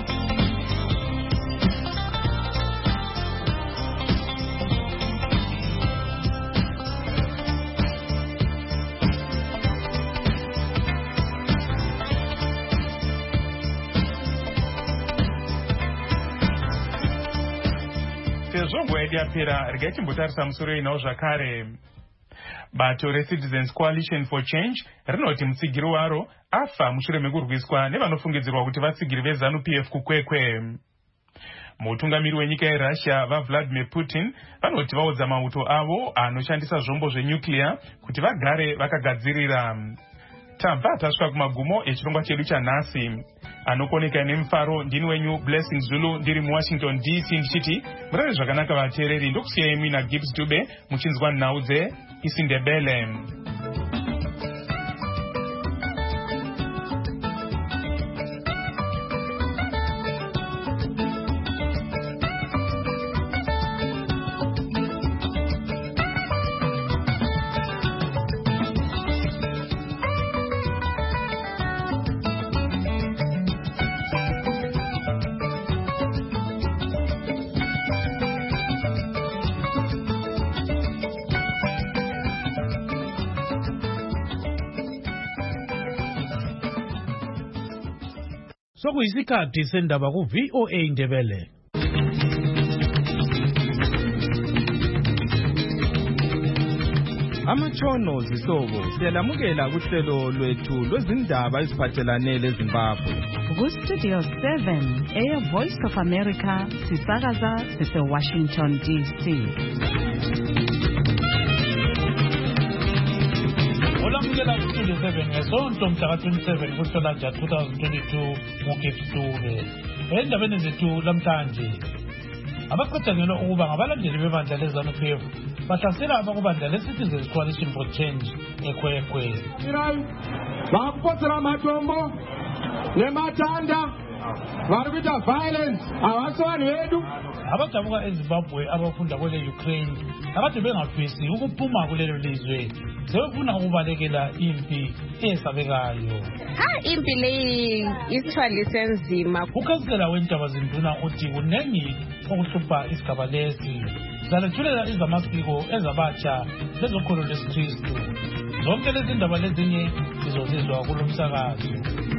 Sezvo yapera regai timbotarisa musoro inawo zvakare. Bato reCitizens Coalition for Change rinoti mutsigiri waro afa mushure mekurwiswa nevanofungidzirwa kuti vatsigiri veZanu P F kukwekwe. mutungamiri wenyika yeRussia vaVladimir Putin vanoti vaudza mauto avo anoshandisa zvombo zvenuclear kuti vagare vakagadzirira. Tabva tasvika kumagumo echirongwa chedu chanhasi. Anokoneka nemufaro ndini wenyu Blessing Zulu ndiri muWashington D C ndichiti murare zvakanaka vateereri. Ndokusiyai mina Gibbs Dube muchinzwa nhau dzeIsiNdebele. Sokuyisikhathi sendaba ku V O A Ndebele. Amatshono zisobo siyalamukela kuhlelo lwethu lwezindaba eziphathelane leZimbabwe. Ku Studio seven Air Voice of America sisakaza sise Washington D C. Olamukela ku Studio seven ngesonto mhla ka twenty-seven kuSolanja twenty twenty-two ngokhethuke. Endabeni zethu lamhlanje abaqhathangelwa ukuba ngabalandeli bebandla leZANU-P F bahlasela abakubandla leCitizens Coalition for Change eKwekwezi. Vakupotsera matombo nematanda vari kuita violence havasi vanhu vedu. Abadabuka eZimbabwe abafunda kwele Ukraine akade bengafisi ukuphuma kulelo lizwe sebefuna ukubalekela impi esabekayo. Ha impi leyi isithwalise nzima. Ukhansela wentaba zinduna uthi kunengi okuhlupha isigaba lesi. Zalethulela izamasiko ezabatsha lezokholo lesiKristu. Zonke lezi ndaba lezinye sizozizwa kulo msakazo.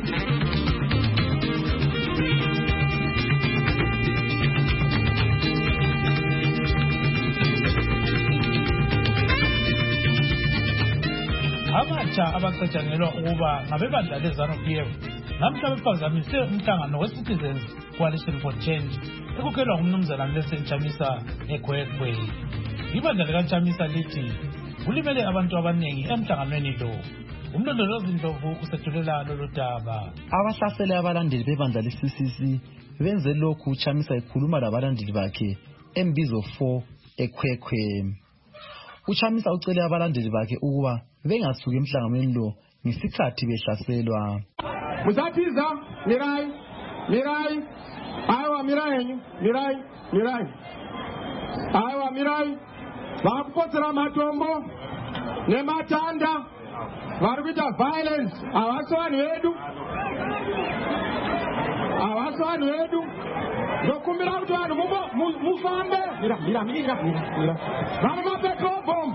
Abatsha abaqhatshangelwa ukuba ngabebandla leZANU-P F namhla bephazamise umhlangano weCitizens Coalition for Change ekukhelwa ngumnumzana Nelson Chamisa eKwekwe. Ibandla likaChamisa lithi kulimele abantu abaningi emhlanganweni lo. Umlondolozi Ndlovu usethulela lolu daba. Abahlasele abalandeli bebandla le-C C C benze lokhu uChamisa ekhuluma labalandeli bakhe eMbizo four eKwekwe. UChamisa ucele abalandeli bakhe ukuba bengasuki emhlanganweni lo ngesikhathi behlaselwa. Musatiza mirai mirai aiwa mirai mirai mirai aiwa mirai vakupotsera matombo nematanda vari kuita violence havasi vanhu vedu havasi vanhu vedu. Ndokumbira kuti vanhu mufambe vana mapetrol bomb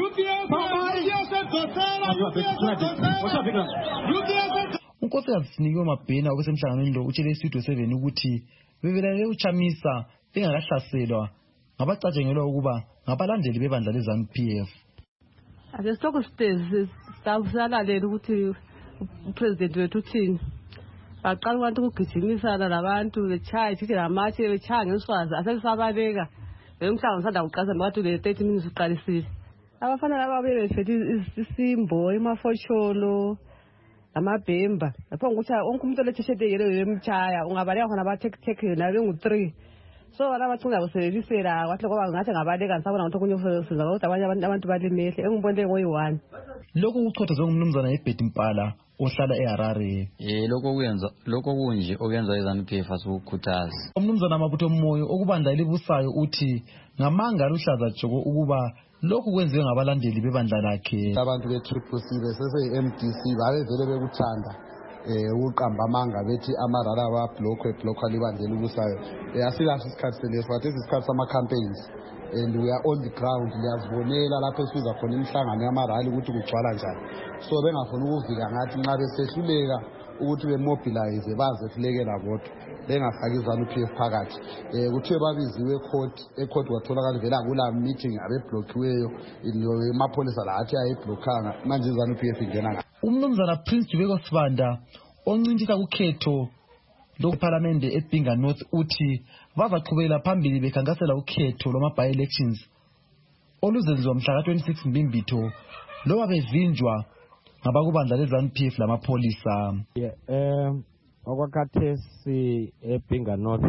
unkosikazi Sinikiwe Mabhena obesemhlanganweni lo utshele iStudio seven ukuthi bebelalele uChamisa bengakahlaselwa ngabacatshangelwa ukuba ngabalandeli bebandla leZANU-P F. Ake sitoko sitezi sitawusalalela ukuthi upresident wethu uthini. Baqala abantu ukugijimisana nabantu bechaya ithi lamathi bechaya ngeswazi asesabaleka. Emhlanga sanda uqasa ngathi le thirty minutes uqalisile. Abafana laba bebephethe isimbo emafosholo amabhemba lapho ukuthi wonke umuntu olethishete yelo yemchaya ungabaleka khona ba take take na bengu three. So wala bathunga kusebenzisela kwathi ngoba ngathi ngabaleka ngisabona ukuthi okunye usiza kodwa abanye abantu abantu balimele engibonile koyi-one. Lokho kuchotha ngumnumzana eBhedi Mpala ohlala eHarare. Eh lokho kuyenza lokho kunje okuyenza iZANU-P F asukukhuthaza. Umnumzana Mabutho Moyo okubandla elibusayo uthi ngamanga luhlaza joko ukuba lokhu kwenziwe ngabalandeli bebandla lakhe. Abantu be-Triple C besese-M D C babevele bekuthanda eh uqamba amanga bethi amarara aba block block alibandla elibusayo. Eh asikahle isikhathi seleso wathi isikhathi sama campaigns and we are on the ground liyazibonela lapho esiza khona imihlangano yamarali ukuthi kugcwala njani. So bengafuna ukuvika ngathi nxa besehluleka ukuthi bemobilize baze kulekela bodwa bengafaki iZANU-P F phakathi. Eh kuthiwe babiziwe ecourt ecourt kwatholakala vela kula meeting abeblockiweyo amapholisa la athi ayiblockanga manje iZANU-P F ingena. Umnumzana Prince Jubeko Sibanda oncintisa ukhetho lokuphalamende eBinga North uthi bazaqhubela phambili bekhankasela ukhetho lwama-by-elections oluzenziwa mhla ka twenty-six Mbimbitho loba bevinjwa ngabakubandla le-ZANU P F lamapholisa. Yeah, um okwakhathesi eBinga North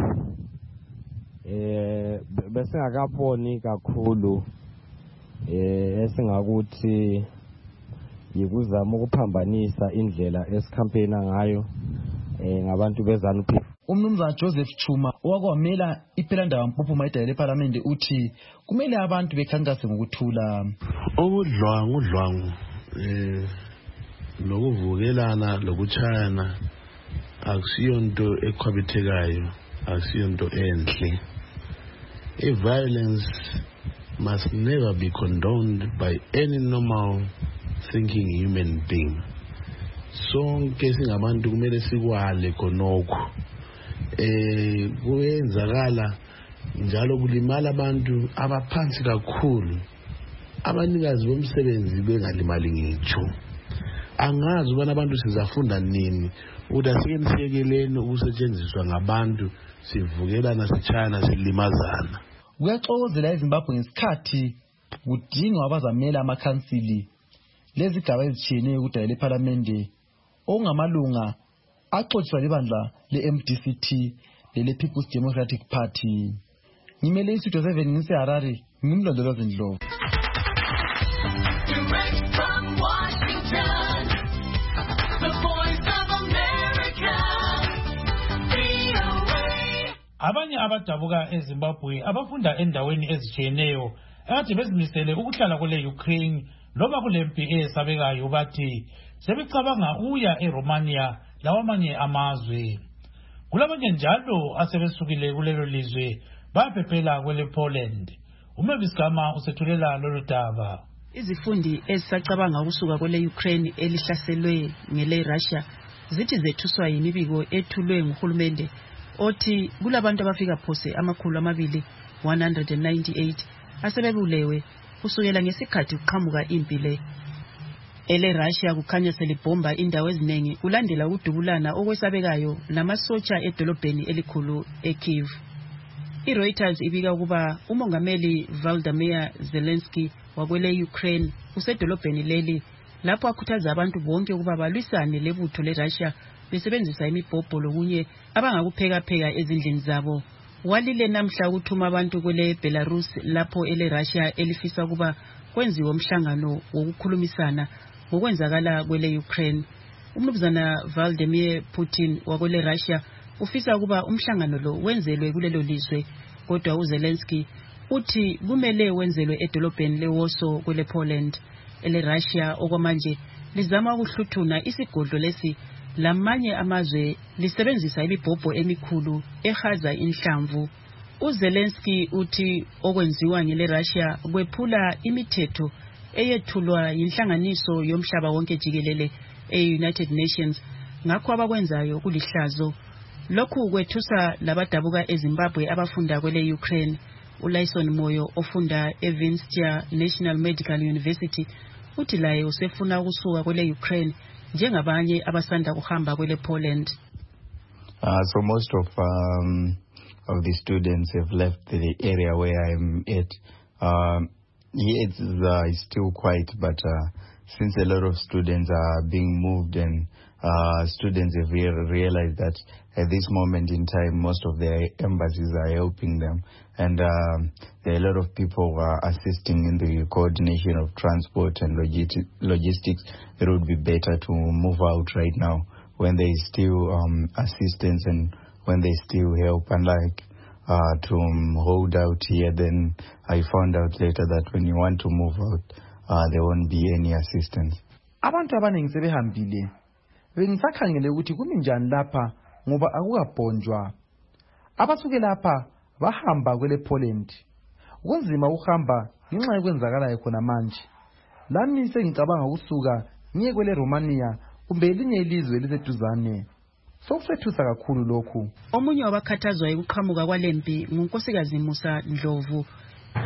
eh besingakaboni kakhulu eh esingakuthi yikuzama ukuphambanisa indlela esikhampena ngayo eh ngabantu beZANU P F. Umnumzana Joseph Chuma owakwamela iPhelandaba Mpuphuma edayile eParliament uthi kumele abantu bekhankase ngokuthula. Ukudlwangu udlwangu eh nokuvukelana lokuchayana akusiyonto ekhwabithekayo, akusiyonto enhle. A violence must never be condoned by any normal thinking human being. Sonke singabantu kumele sikwale khonokho. Eh kuyenzakala njalo kulimala abantu abaphansi kakhulu, abanikazi bomsebenzi bengalimali ngitsho. Angazi ubana abantu sizafunda nini ukuthi asikenisekeleni ukusetshenziswa ngabantu sivukelana sichayana silimazana. Kuyaxokozela eZimbabwe ngesikhathi kudingwa abazamela amakhansili lezigaba ezitshiyeneyo ukudayela eParliament ongamalunga axotshiswa libandla le-M D C T lele-People's Democratic Party. Ngimele iStudio seven ngiseHarare, ngimlondolozi Ndlovu. Abanye abadabuka eZimbabwe abafunda endaweni ezitshiyeneyo akade bezimisele ukuhlala kule Ukraine loba kule M P esabekayo bathi sebecabanga uya eRomania lawamanye amazwe. Kulabanye njalo asebesukile kulelo lizwe baphephela kwele Poland. Umebisigama usethulela lolu daba. Izifundi ezisacabanga ukusuka kwele Ukraine elihlaselwe ngele Russia zithi zethuswa yimibiko ethulwe nguhulumende othi kulabantu abafika phose amakhulu amabili one hundred ninety-eight asebebulewe kusukela ngesikhathi kuqhamuka impi le. Ele Russia kukhanya selibomba indawo eziningi kulandela ukudubulana okwesabekayo namasotsha edolobheni elikhulu eKyiv. iReuters ibika ukuba umongameli Volodymyr Zelensky wakwele Ukraine usedolobheni leli lapho akhuthaza abantu bonke ukuba balwisane lebutho leRussia besebenzisa imibhobho lokunye abangakupheka pheka ezindlini zabo. Walile namhla ukuthuma abantu kwele Belarus lapho ele Russia elifisa kuba kwenziwe umhlangano wokukhulumisana ngokwenzakala kwele Ukraine. Umnumzana Vladimir Putin wakwele Russia ufisa kuba umhlangano lo wenzelwe kulelo lizwe, kodwa uZelensky uthi kumele wenzelwe edolobheni leWarsaw kwele Poland. Ele Russia okwamanje lizama ukuhluthuna isigodlo lesi lamanye amazwe lisebenzisa imibhobho emikhulu ehaza inhlamvu. uZelensky uthi okwenziwa ngele Russia kwephula imithetho eyethulwa yinhlanganiso yomhlaba wonke jikelele e-United Nations, ngakho abakwenzayo kulihlazo. Lokhu kwethusa labadabuka eZimbabwe abafunda kwele Ukraine. uLyson Moyo ofunda eVinnytsia National Medical University uthi laye usefuna ukusuka kwele Ukraine njengabanye abasanda kuhamba kwele Poland. Uh, so most of um, of the students have left the area where I'm at. Um, yeah, it's, uh, it's still quiet, but uh, since a lot of students are being moved and uh, students have re realized that at this moment in time, most of their embassies are helping them. And um, there are a lot of people who are assisting in the coordination of transport and logis logistics. It would be better to move out right now when there is still um, assistance and when they still help. Unlike uh, to um, hold out here, then I found out later that when you want to move out, uh, there won't be any assistance. Abantu abaningi sebehambile. Bengisakhangele ukuthi kumi njani lapha ngoba akukabhonjwa. Abasuke lapha bahamba kwele Poland. Kunzima ukuhamba ngenxa yokwenzakalayo khona manje. Lami sengicabanga ukusuka ngiye kwele Romania kumbe elinye ilizwe eliseduzane. Sokusethusa kakhulu lokhu. Omunye wabakhathazwa ukuqhamuka kwalempi ngunkosikazi Musa Ndlovu. Ha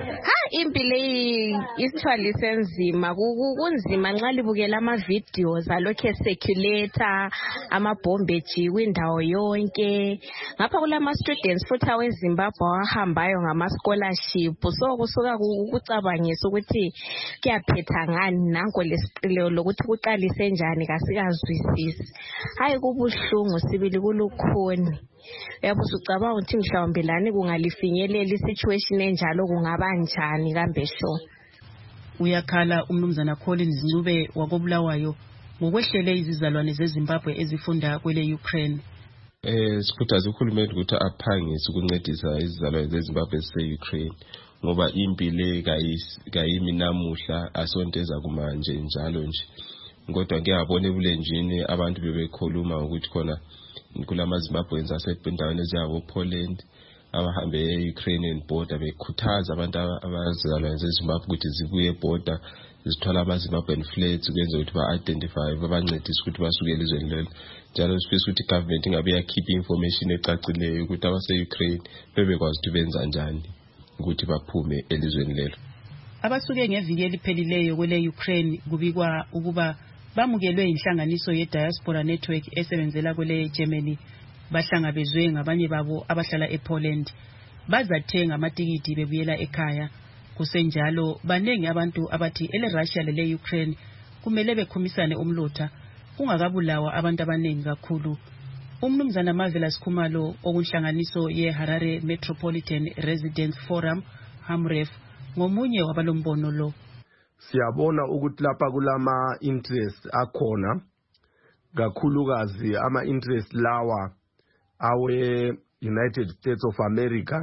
impilo isithwali senzima kunzima nxa libukela ama-videos alokhu eseculator amabhombe ejiwe indawo yonke. Ngapha kulama-students futhi awezimbabwe awahambayo ngama-scholarship, so kusuka ukucabangisa ukuthi kuyaphetha ngani nanko lesiqilelo lokuthi kuqalise njani kasikazwisisi. Hayi kubuhlungu sibili kulukhuni. Uyabuza ucabanga ukuthi mhlawumbe lani kungalifinyelela isituation enjalo kungaba njani kambe sho. Uyakhala umnumzana Collins Ncube wakobulawayo ngokwehlele izizalwane zeZimbabwe ezifunda kwele Ukraine. Eh sikhuthaza uhulumeni ukuthi aphangise ukuncedisa izizalwane zeZimbabwe ese-Ukraine ngoba impilo kayimi namuhla asonteza kumanje njalo nje. Kodwa ngiyabona ebulenjini abantu bebekhuluma ukuthi khona kulamaZimbabweans asebendaweni eziyabo Poland abahambe e-Ukrainian border bekhuthaza abantu abazalwane zeZimbabwe ukuthi zibuye border zithola amaZimbabwean flags ukwenza ukuthi ba-identify babancedise ukuthi basuke elizweni lelo. Njalo sifisa ukuthi government ingabe yakhipha information ecacileyo ukuthi abase-Ukraine bebekwazi ukuthi benza njani ukuthi baphume elizweni lelo. Abasuke ngeviki eliphelileyo kwele Ukraine kubikwa ukuba bamukelwe inhlanganiso ye-Diaspora Network esebenzela kwele Germany bahlangabezwe ngabanye babo abahlala ePoland. Bazathenga amatikiti bebuyela ekhaya. Kusenjalo banengi abantu abathi ele Russia lele Ukraine kumele bekhumisane umlotha kungakabulawa abantu abanengi kakhulu. Umnumzana Marvelous Khumalo okunhlanganiso ye-Harare Metropolitan Residents Forum HAMREF ngomunye wabalombono lo. Siyabona ukuthi lapha kulama interest akhona kakhulukazi ama interest lawa awe United States of America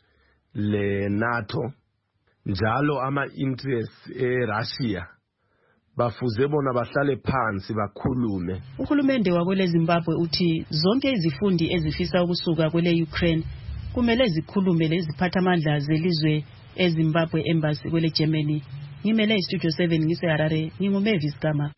le NATO njalo ama interest eRussia bafuze bona bahlale phansi bakhulume. Uhulumende wakwele Zimbabwe uthi zonke izifundi ezifisa ukusuka kwele Ukraine kumele zikhulume leziphathamandla zelizwe eZimbabwe embassy kwele Germany. Ngimele iStudio seven ngise Harare nginguMavis Gama.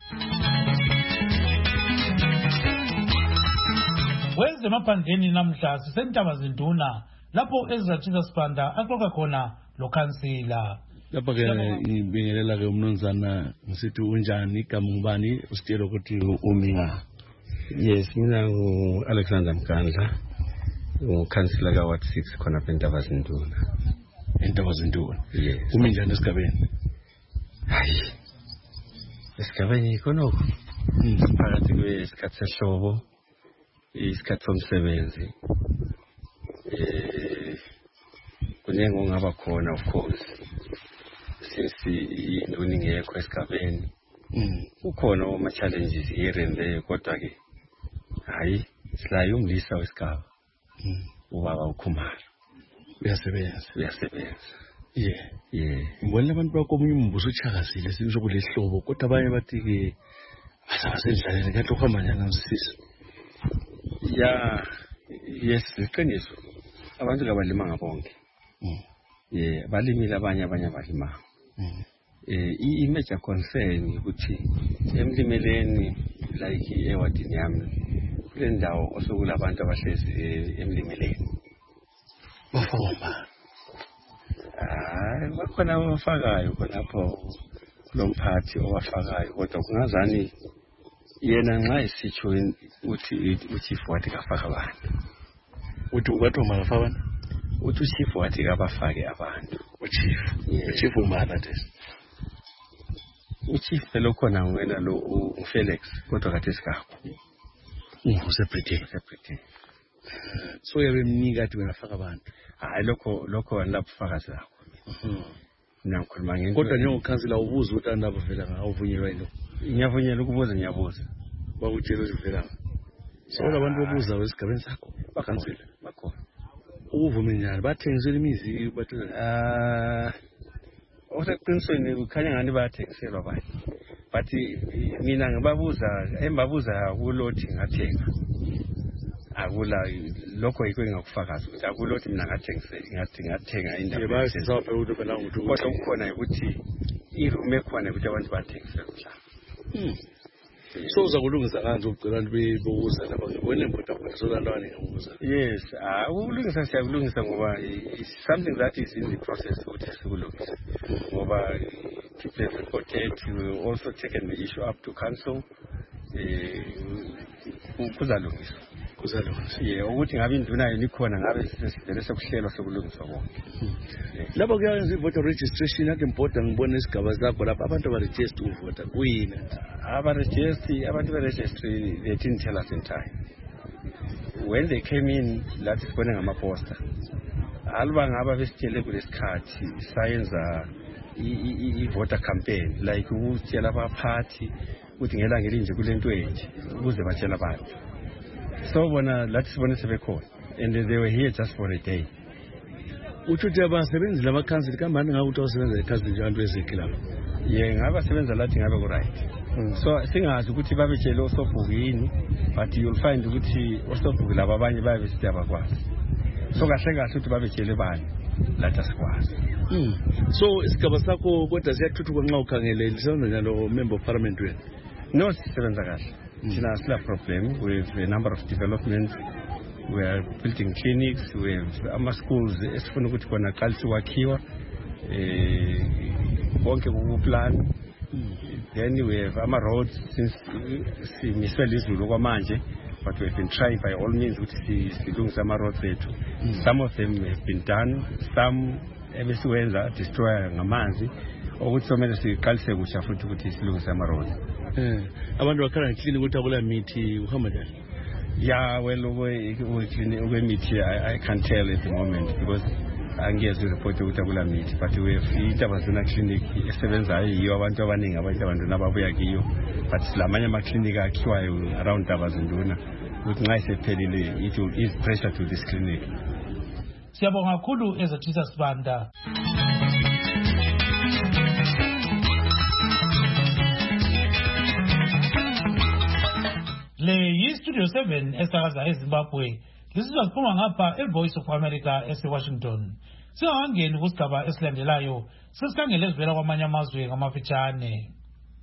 Wenze maphandleni namhla sisentaba zinduna lapho ezathisa sibanda axoxa khona lo kansila. Lapha ke ngibingelela ke umnumzana ngisithi unjani igama ngubani usitshela ukuthi uminga. Yes, mina ngu Alexander Mkandla ukansila ka Ward six khona pentaba zinduna. Entaba zinduna. Yes. Umi njani esigabeni? Hayi. Esigabeni khona phakathi kwesikhathi sehlobo isikhathi somsebenzi. Eh kunenge ongaba khona of course. Since induna ingekho esigabeni. Mm. Ukhona oma challenges here and there kodwa ke hayi silayo umlisa wesigaba. Mm. Ubaba uKhumalo. Uyasebenza. Uyasebenza. Yeah. Yeah. Ngibona abantu bakomunye umbuso uchakazile sisho kulehlobo kodwa abanye bathi ke asabasendlaleni kanti uhamba njani nosisi. Ya yes iqiniso. Abantu kabalima ngabonke. Mm. Yeah, balimile abanye abanye abalima. Mm. Eh i major concern ukuthi emlimeleni like ewadini yami kule ndawo osokulabantu abahlezi emlimeleni. Bafoma. Ah, bakhona abafakayo khonapho lomphathi owafakayo kodwa kungazani yena nxa isitsho uthi uchief wathi kafaka abantu. Uthi kwathi umafaka abantu? Uthi uchief wathi kabafake abantu. Uchief. Uchief umana this. Uchief lo khona ngena lo uFelix kodwa kade sikakho. Usephethe. Usephethe. So yabemnika athi bengafaka abantu. Hayi lokho lokho lapha zakho. Mhm. Nakhuluma ngento. Kodwa njengokhansila ubuza ukuthi andaba vela ngawuvunyelwa yini? Ngiyavunyelwa ukubuza ngiyabuza. Bakutshela ukuvela. So abantu babuza wesigabeni sakho bakhansila bakho. Uvume njani bathengisela imizi bathi ah oseqinisweni ukhanya ngani bayathengiselwa bathi. Bathi mina ngibabuza embabuza kulothi ngathenga. Akula lokho yiko engakufakaza ukuthi akulothi mina ngathengisela ngathi ngathenga indawo. Yebo sizaphe ukuthi phela ukuthi kodwa kukhona ukuthi irume khona ukuthi abantu bathengisela mhla. Hmm. So uzakulungisa kanjani ukucela abantu bebuza lapha ngibone import abantu solandwane ngibuza. Yes, ah ukulungisa siyakulungisa ngoba it's something that is in the process ukuthi sikulungisa. Ngoba people have reported, we also taken the issue up to council. Eh kuzalungisa. Kuzalungisa. Yeah, ukuthi ngabe induna yenikhona ngabe sesivele sekuhlelwa sokulungisa konke. Lapho kuyenza voter registration yake import ngibone isigaba zakho lapha abantu abaregister ukuvota kuyini. Abaregister abantu beregistry they didn't tell us in time. When they came in lathi sibone ngamaposter. Alba ngaba besitshele kulesikhathi sayenza i voter campaign like ukutshela abaphathi ukuthi ngelanga elinje kulento enje ukuze batshela abantu. So bona lathi sibone sebekhona and they were here just for a day. Uthi abasebenzi laba council kambani ngakuthi awusebenza eCouncil nje abantu ezekhilapha. Yeah, ngaba sebenza lathi ngabe ku right. So singazi ukuthi babetshele osofugini yini but you'll find ukuthi osofugini laba abanye babe sithi abakwazi. So kahle kahle ukuthi babetshele bani lathi asikwazi. Mm. So isigaba sakho kodwa siyathuthuka nxa ukhangele lisenza njalo member of parliament wena. No sisebenza kahle. Thina sila problem with a number of developments. We are building clinics, we have ama schools esifuna ukuthi kona qalisi wakhiwa eh bonke kuplan. Then we have ama roads since simiswe lizulu kwamanje, but we have been trying by all means ukuthi silungise ama roads ethu. Some of them have been done, some ebesiwenza destroy ngamanzi ukuthi somele siqalise kusha futhi ukuthi silungise ama roads. Eh abantu bakhala ngiclinic ukuthi akula mithi uhamba njani? Yeah, well, we we meet here. I, I can't tell at the moment because I'm here to report to Utabula meet. But we have Itabazuna clinic, seven Zai, you are one to one, about the Nababuya, but Slamanya clinic around Tabazunduna. With nice pedally, it will ease pressure to this clinic. Siyabonga kakhulu ezathisa sibanda. Le yi Studio seven esakaza eZimbabwe lisizwa siphuma ngapha eVoice of America eseWashington. Singangeni kusigaba esilandelayo sesikhangele ezivela kwamanye amazwe ngamafitshane.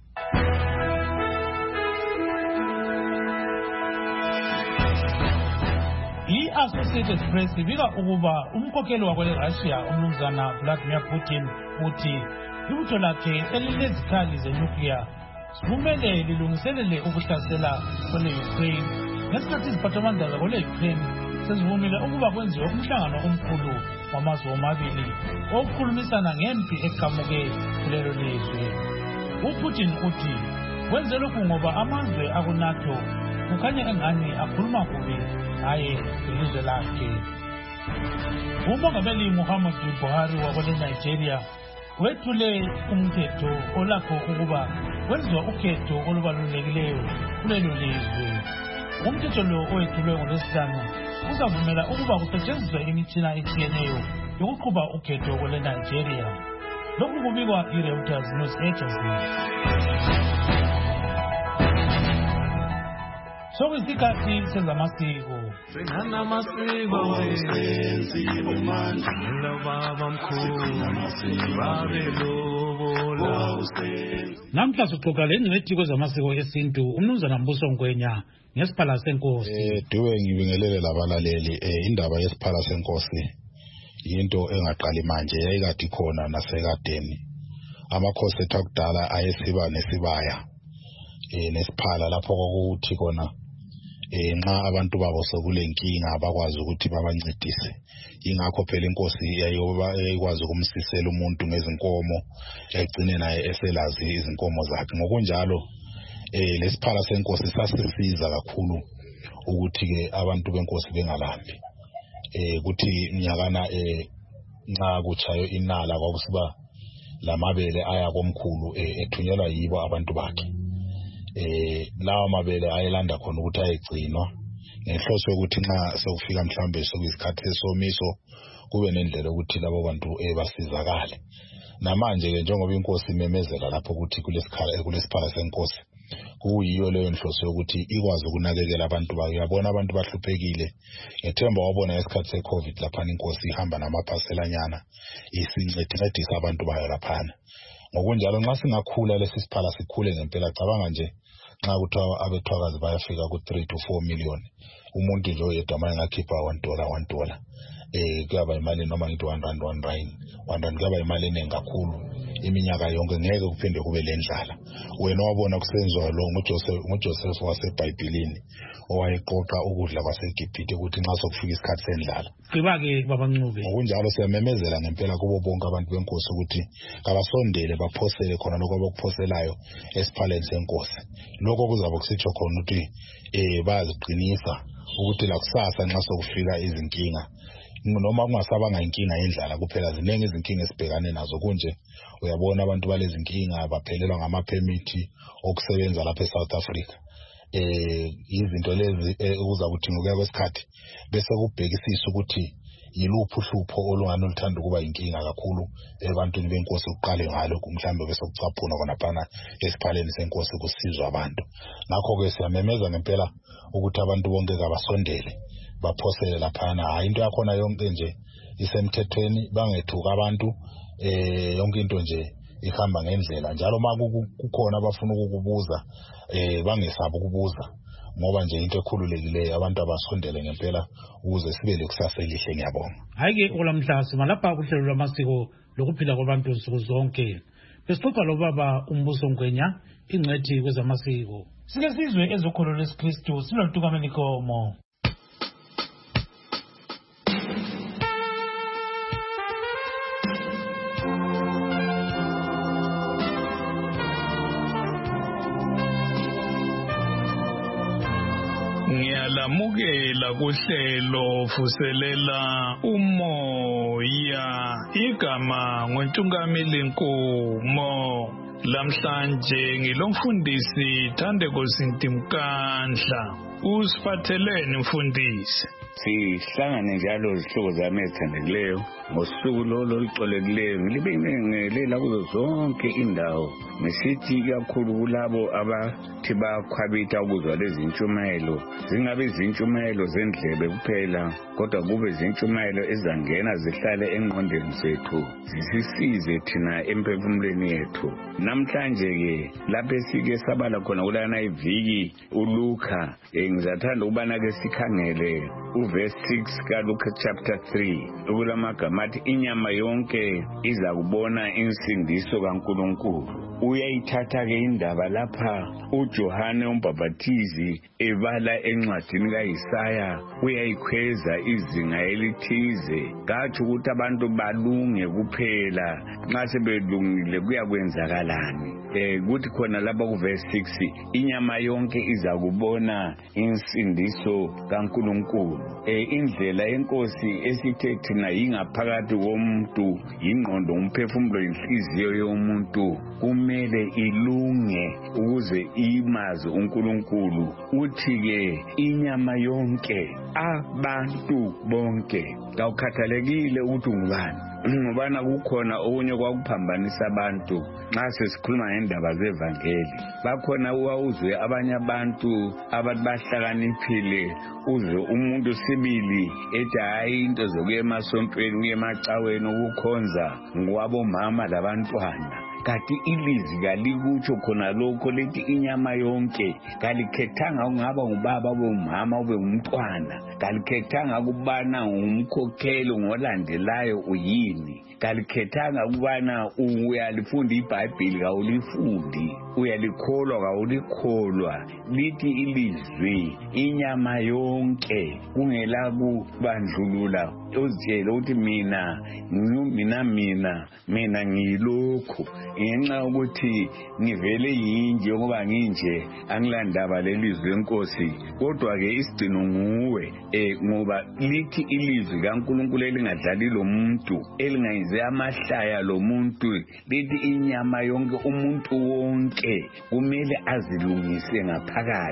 I-Associated Press ibika ukuba umkhokheli wakwele Russia umnumzana Vladimir Putin uthi ibutho lakhe elilezikhali zenuclear kumele lilungiselele ukuhlasela kwele Ukraine. Ngesikhathi iziphathamandla kwele Ukraine sezivumile ukuba kwenziwe umhlangano omkhulu wamazwe omabili okukhulumisana ngempi eqhamuke kulelo lizwe. uPutin uthi wenze lokhu ngoba amazwe akuNATO kukhanya engani akhuluma kubi haye ilizwe lakhe. Umongameli Muhammadu Buhari wakwele Nigeria wethule umthetho olakho ukuba wenziwa ukhetho olubalulekileyo kulelo lizwe. Umthetho lo owethulwe ngoLwesihlanu uzavumela ukuba kusetshenziswe imitshina etshiyeneyo yokuqhuba ukhetho kwele Nigeria. Lokhu kubikwa iReuters News Agency. Sokuyisikhathi sezamasiko. Sengana masiko esenziwe manje lobaba mkhulu babelobola. Namhla sixoxa lengcwethi kwezamasiko esintu umnumzana Mbuso Ngwenya ngesiphala senkosi. Eh duwe ngibingelele labalaleli eh indaba yesiphala senkosi into engaqali manje yayikade khona nasekadeni. Amakhosi ethu akudala ayesiba nesibaya eh nesiphala lapho kokuthi kona eh nxa abantu babo sekulenkinga abakwazi ukuthi babancedise. Ingakho phela inkosi yayikwazi ukumsisela umuntu ngezinkomo egcine naye eselazi izinkomo zakhe. Ngokunjalo eh lesiphala senkosi sasisiza kakhulu ukuthi ke abantu benkosi bengalambi. Eh kuthi nyakana eh nxa kuchayo inala kwakusiba lamabele aya komkhulu eh ethunyelwa yibo abantu bakhe. Eh lawa mabele ayelanda khona ukuthi ayegcinwa ngenhloso ukuthi nxa sekufika mhlambe sokuyisikhathi sesomiso kube nendlela ukuthi labo bantu eh basizakale. Namanje ke njengoba inkosi imemezela lapho ukuthi kulesikhala kulesiphala senkosi kuyiyo leyo nhloso yokuthi ikwazi ukunakekela abantu bakhe. Yabona abantu bahluphekile ngethemba wabona ngesikhathi seCovid lapha inkosi ihamba namaphaselanyana isincedisa abantu bayo laphana. Ngokunjalo nxa singakhula lesi siphala sikhule ngempela cabanga nje nxa kuthiwa abethwakazi bayafika ku three to four million umuntu nje oyedwa manje ngakhipha one dollar one dollar eh kuyaba imali noma ngithi one rand one rand one rand kuyaba imali eningi kakhulu iminyaka yonke ngeke kuphinde kube lendlala wena wabona kusenziwa lo nguJoseph nguJoseph waseBhayibhelini owayeqoqa ukudla kwaseGibhithe ukuthi nxa sokufika isikhathi sendlala Qiba ke baba Ncube ngokunjalo siyamemezela ngempela kubo bonke abantu benkosi ukuthi kabasondele baphosele khona lokho abakuphoselayo esiphaleni senkosi lokho kuzabe kusitsho khona ukuthi eh bayaziqinisa ukuthi la kusasa nxa sokufika izinkinga noma kungasabanga inkinga yendlala kuphela ziningi izinkinga esibhekane nazo kunje uyabona abantu balezi nkinga baphelelwa ngama permit okusebenza lapha eSouth Africa eh izinto lezi ukuzakuthi ngokuya kwesikhathi bese kubhekisisa ukuthi yiluphi uhlupho olungani oluthanda kuba inkinga kakhulu ebantwini benkosi uqale ngalo mhlambe bese kucaphuna khona phana esiphaleni senkosi kusizwa abantu ngakho ke siyamemeza ngempela ukuthi abantu bonke kabasondele baphosele laphana hayi into yakhona yonke nje isemthethweni bangethuka abantu eh yonke into nje ihamba ngendlela njalo kukhona abafuna ukukubuza eh bangesaba ukubuza ngoba nje into ekhululekileyo abantu abasondele ngempela ukuze sibe lekusasa elihle ngiyabonga hayi ke olamhlanje malapha kuhlelo lwamasiko lokuphila kwabantu nsuku zonke besixoxa lo baba uMbuso Ngwenya ingcwethi kwezamasiko sike sizwe ezokholo lesikristu sinontukameni Nkomo Ngiyalamukela kuhlelo vuselela umoya igama ngoNtungameli Nkomo lamhlanje ngilomfundisi Thandeko Sintimkandla usiphatheleni mfundisi sihlangane njalo izihlobo zami ezithandekileyo ngosuku lolo oluxolekileyo ngilibingelela kuzo zonke indawo ngisithi kakhulu kulabo abathi bakhwabitha ukuzwa lezi ntshumayelo zingabe izintshumayelo zendlebe kuphela kodwa kube izintshumayelo ezangena zihlale engqondweni zethu zisisize thina emphefumulweni yethu namhlanje ke lapho esike sabala khona kulana iviki uLuka ngizathanda ukubana ke sikhangele uverse six kaLuka chapter three ukulamagama athi inyama yonke iza kubona insindiso kaNkulunkulu uyayithatha ke indaba lapha uJohane uMbhaphathizi ebala encwadini kaIsaya uyayikhweza izinga elithize kathi ukuthi abantu balunge kuphela nxa sebelungile kuyakwenzakalani eh kuthi khona lapha kuverse six inyama yonke iza kubona insindiso kaNkulunkulu eh indlela yenkosi esithe thina ingaphakathi komuntu ingqondo umphefumulo inhliziyo yomuntu kumele ilunge ukuze imazi uNkulunkulu uthi ke inyama yonke abantu bonke awukhathalekile ukuthi ungubani ngobana kukhona okunye kwakuphambanisa abantu nxa sesikhuluma ngendaba zevangeli bakhona uwawuzwe abanye abantu abantu bahlakaniphile uzwe umuntu sibili ethi hayi into zokuya emasontweni kuye emacaweni ukukhonza ngwabomama labantwana kanti ilizwi kalikutsho khona lokho lethi inyama yonke kalikhethanga ungaba ngubaba ube umama ube umntwana kalikhethanga kubana umkhokheli ngolandelayo uyini kalikhethanga kubana uyalifunda iBhayibheli kawulifundi uyalikholwa kawulikholwa lithi ilizwi inyama yonke kungela kubandlulula uzitshela ukuthi mina mina mina mina ngilokho ngenxa ukuthi ngivele yinje ngoba nginje angilandaba lelizwi lenkosi kodwa ke isigcino nguwe eh ngoba lithi ilizwi kaNkulunkulu elingadlali lo muntu elingayize amahlaya lo muntu lithi inyama yonke umuntu wonke kumele azilungise ngaphakathi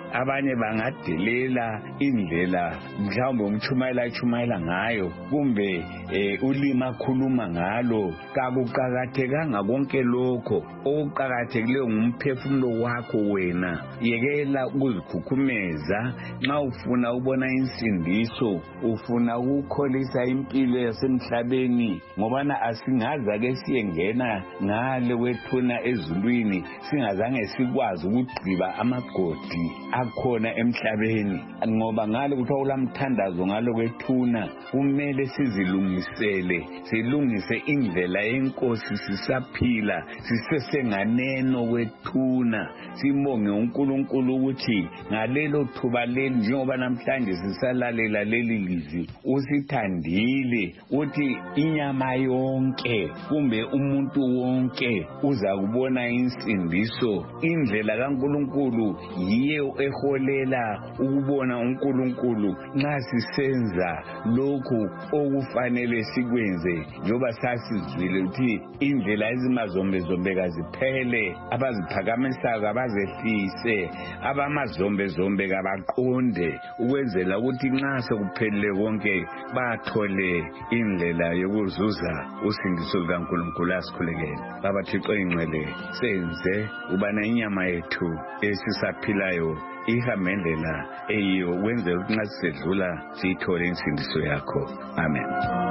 abanye bangadelela indlela mhlawumbe umchumayela chumayela ngayo kumbe eh, ulima khuluma ngalo kakuqakathekanga konke lokho okuqakathekileyo ngumphefumulo wakho wena yekela ukuzikhukhumeza nxa ufuna ubona insindiso ufuna ukukholisa impilo yasemhlabeni ngobana asingaza ke siyengena ngale kwethuna ezulwini singazange sikwazi ukugqiba amagodi akhona emhlabeni ngoba ngale kuthiwa ulamthandazo ngalo kwethuna kumele sizilungisele silungise indlela yenkosi sisaphila sisesenganeno kwethuna simbonge uNkulunkulu ukuthi ngalelo thuba leli njengoba namhlanje sisalalela leli lizwi usithandile uthi inyama yonke kumbe umuntu wonke uza kubona insindiso indlela kaNkulunkulu yiyo eholela ukubona uNkulunkulu nxa sisenza lokhu okufanele sikwenze njoba sasizwile ukuthi indlela ezimazombe zombe kaziphele abaziphakamisayo kabazehlise abamazombe zombe kabaqonde ukwenzela ukuthi nxa sekuphelele konke bathole indlela yokuzuza usindiso lukaNkulunkulu asikhulekele baba Thixo ingcwele senze ubana inyama yethu esisaphilayo ihamendlela eyiyo wenze ukuthi nxa sisedlula siyithole insindiso yakho amen.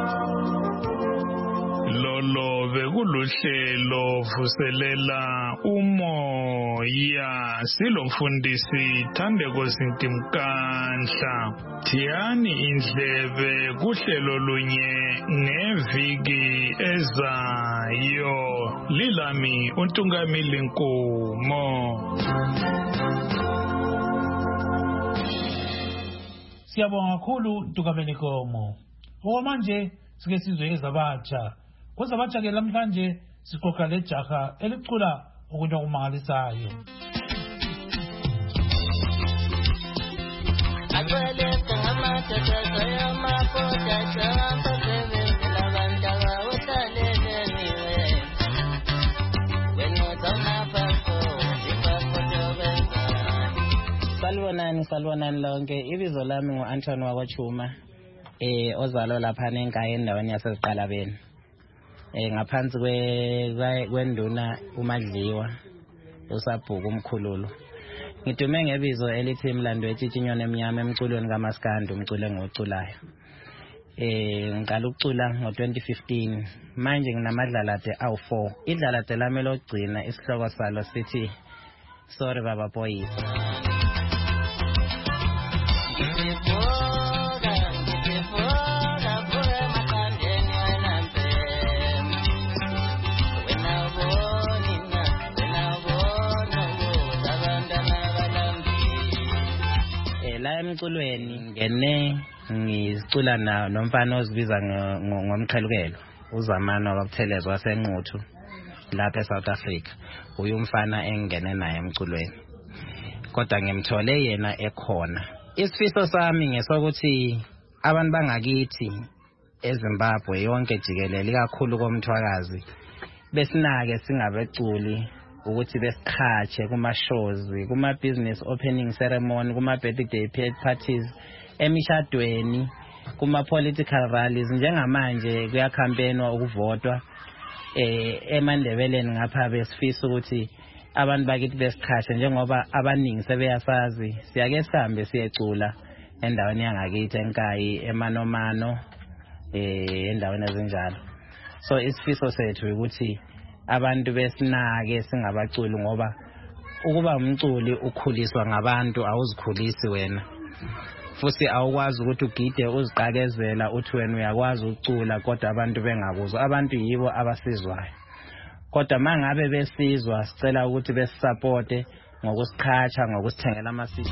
Lolo bekuluhlelo vuselela umoya silomfundisi Thandeko Sintimkandla. Thiyani indlebe kuhlelo lunye ngeviki ezayo. Lilami uNtungamili Nkomo. Siyabonga kakhulu Ntungamili Nkomo. Okwamanje sike sizwe ezabatsha. Kwezabatsha ke lamhlanje siqoqa lejaha elicula okunye okumangalisayo. Salibonani salibonani lonke ibizo lami ngu-Anthony Wakwachuma eh ozalo lapha enkaya endaweni yaseziqalabeni eh ngaphansi kwe kwenduna uMadliwa usabhuku umkhululo. Ngidume ngebizo elithi Mlando Etshitshinyoni Emnyama emculweni kaMaskandi umculo engoculayo. Eh ngiqala ukucula ngo twenty fifteen manje nginamadlalade awu four. Idlalade lami lokugcina isihloko salo sithi Sorry Baba Boy. Emculweni ngene ngicula na nomfana ozibiza ngomqhelukelo uZamani wabuthelezwa wasenquthu lapha eSouth Africa uye umfana engene naye emculweni kodwa ngimthole yena ekhona. Isifiso sami ngesokuthi abantu bangakithi eZimbabwe yonke jikelele kakhulu komthwakazi besinake singabeculi ukuthi besikhatshe kuma shows kuma business opening ceremony kuma birthday parties emishadweni kuma political rallies njengamanje kuyakampenwa ukuvotwa eh eMandebeleni ngapha besifisa ukuthi abantu bakithi besikhatshe njengoba abaningi sebeyasazi siyake sihambe siyecula endaweni yangakithi enkayi emanomano eh endaweni ezinjalo. So isifiso sethu ukuthi abantu besinake singabaculi ngoba ukuba umculi ukhuliswa ngabantu awuzikhulisi wena futhi awukwazi ukuthi ugide uziqakezela uthi wena uyakwazi ukucula kodwa abantu bengakuzwa. Abantu yibo abasizwayo kodwa mangabe besizwa sicela ukuthi besupporte ngokusikhatsha ngokusithengela ama C D.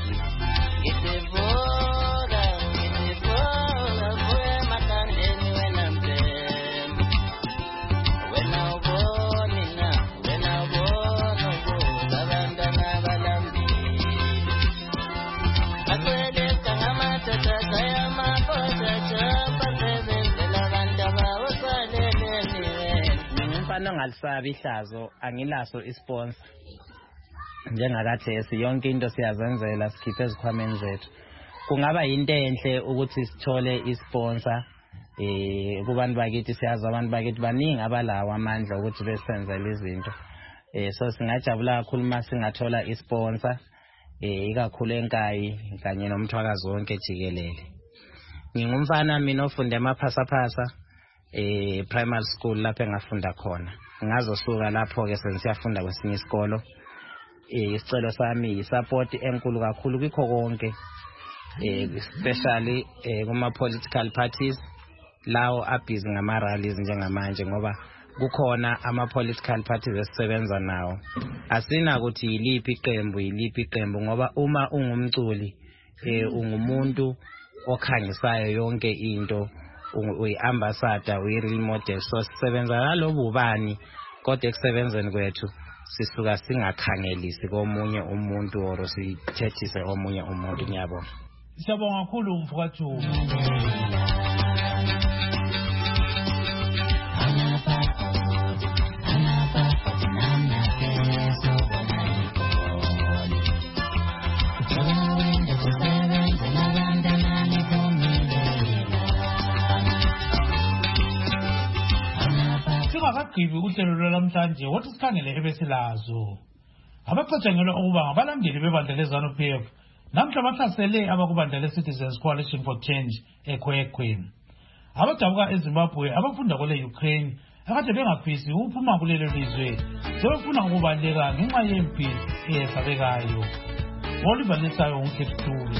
Ngalisabi ihlazo angilaso isponsor njengakathesi yonke into siyazenzela sikhiphe ezikhwameni zethu. Kungaba into enhle ukuthi sithole isponsor eh kubantu bakithi siyazi abantu bakithi baningi abalawo amandla ukuthi besenzele izinto. Eh so singajabula kakhulu uma singathola isponsor eh ikakhulu enkayi kanye nomthwakazi wonke jikelele. Ngingumfana mina ofunde emaphasapasa eh primary school lapho engafunda khona. Ngazosuka lapho ke sengiyafunda kwesinye isikolo. Eh isicelo sami isupport enkulu kakhulu kikho konke. Eh especially eh kuma political parties lawo abhizi ngama rallies njengamanje ngoba kukhona ama political parties esisebenza nawo. Asina ukuthi yiliphi iqembu yiliphi iqembu ngoba uma ungumculi eh ungumuntu okhangisayo yonke into uyi ambassador uyi real model so sisebenza nalobu bani kodwa ekusebenzeni kwethu sisuka singakhangelisi komunye umuntu or sithethise omunye umuntu. Ngiyabonga. Siyabonga kakhulu Mfowethu. Singakagqibi uhlelo lwamhlanje wathi sikhangele ebesilazo. Abacatshangelwa ukuba ngabalandeli bebandla leZANU P F namhla bahlasele abakubandla Citizens Coalition for Change eKwekwe. Abadabuka eZimbabwe abafunda kule Ukraine akade bengafisi ukuphuma kulelo lizwe sebefuna ukubaleka ngenxa yempi eyesabekayo. Oliver Lesayo unkethu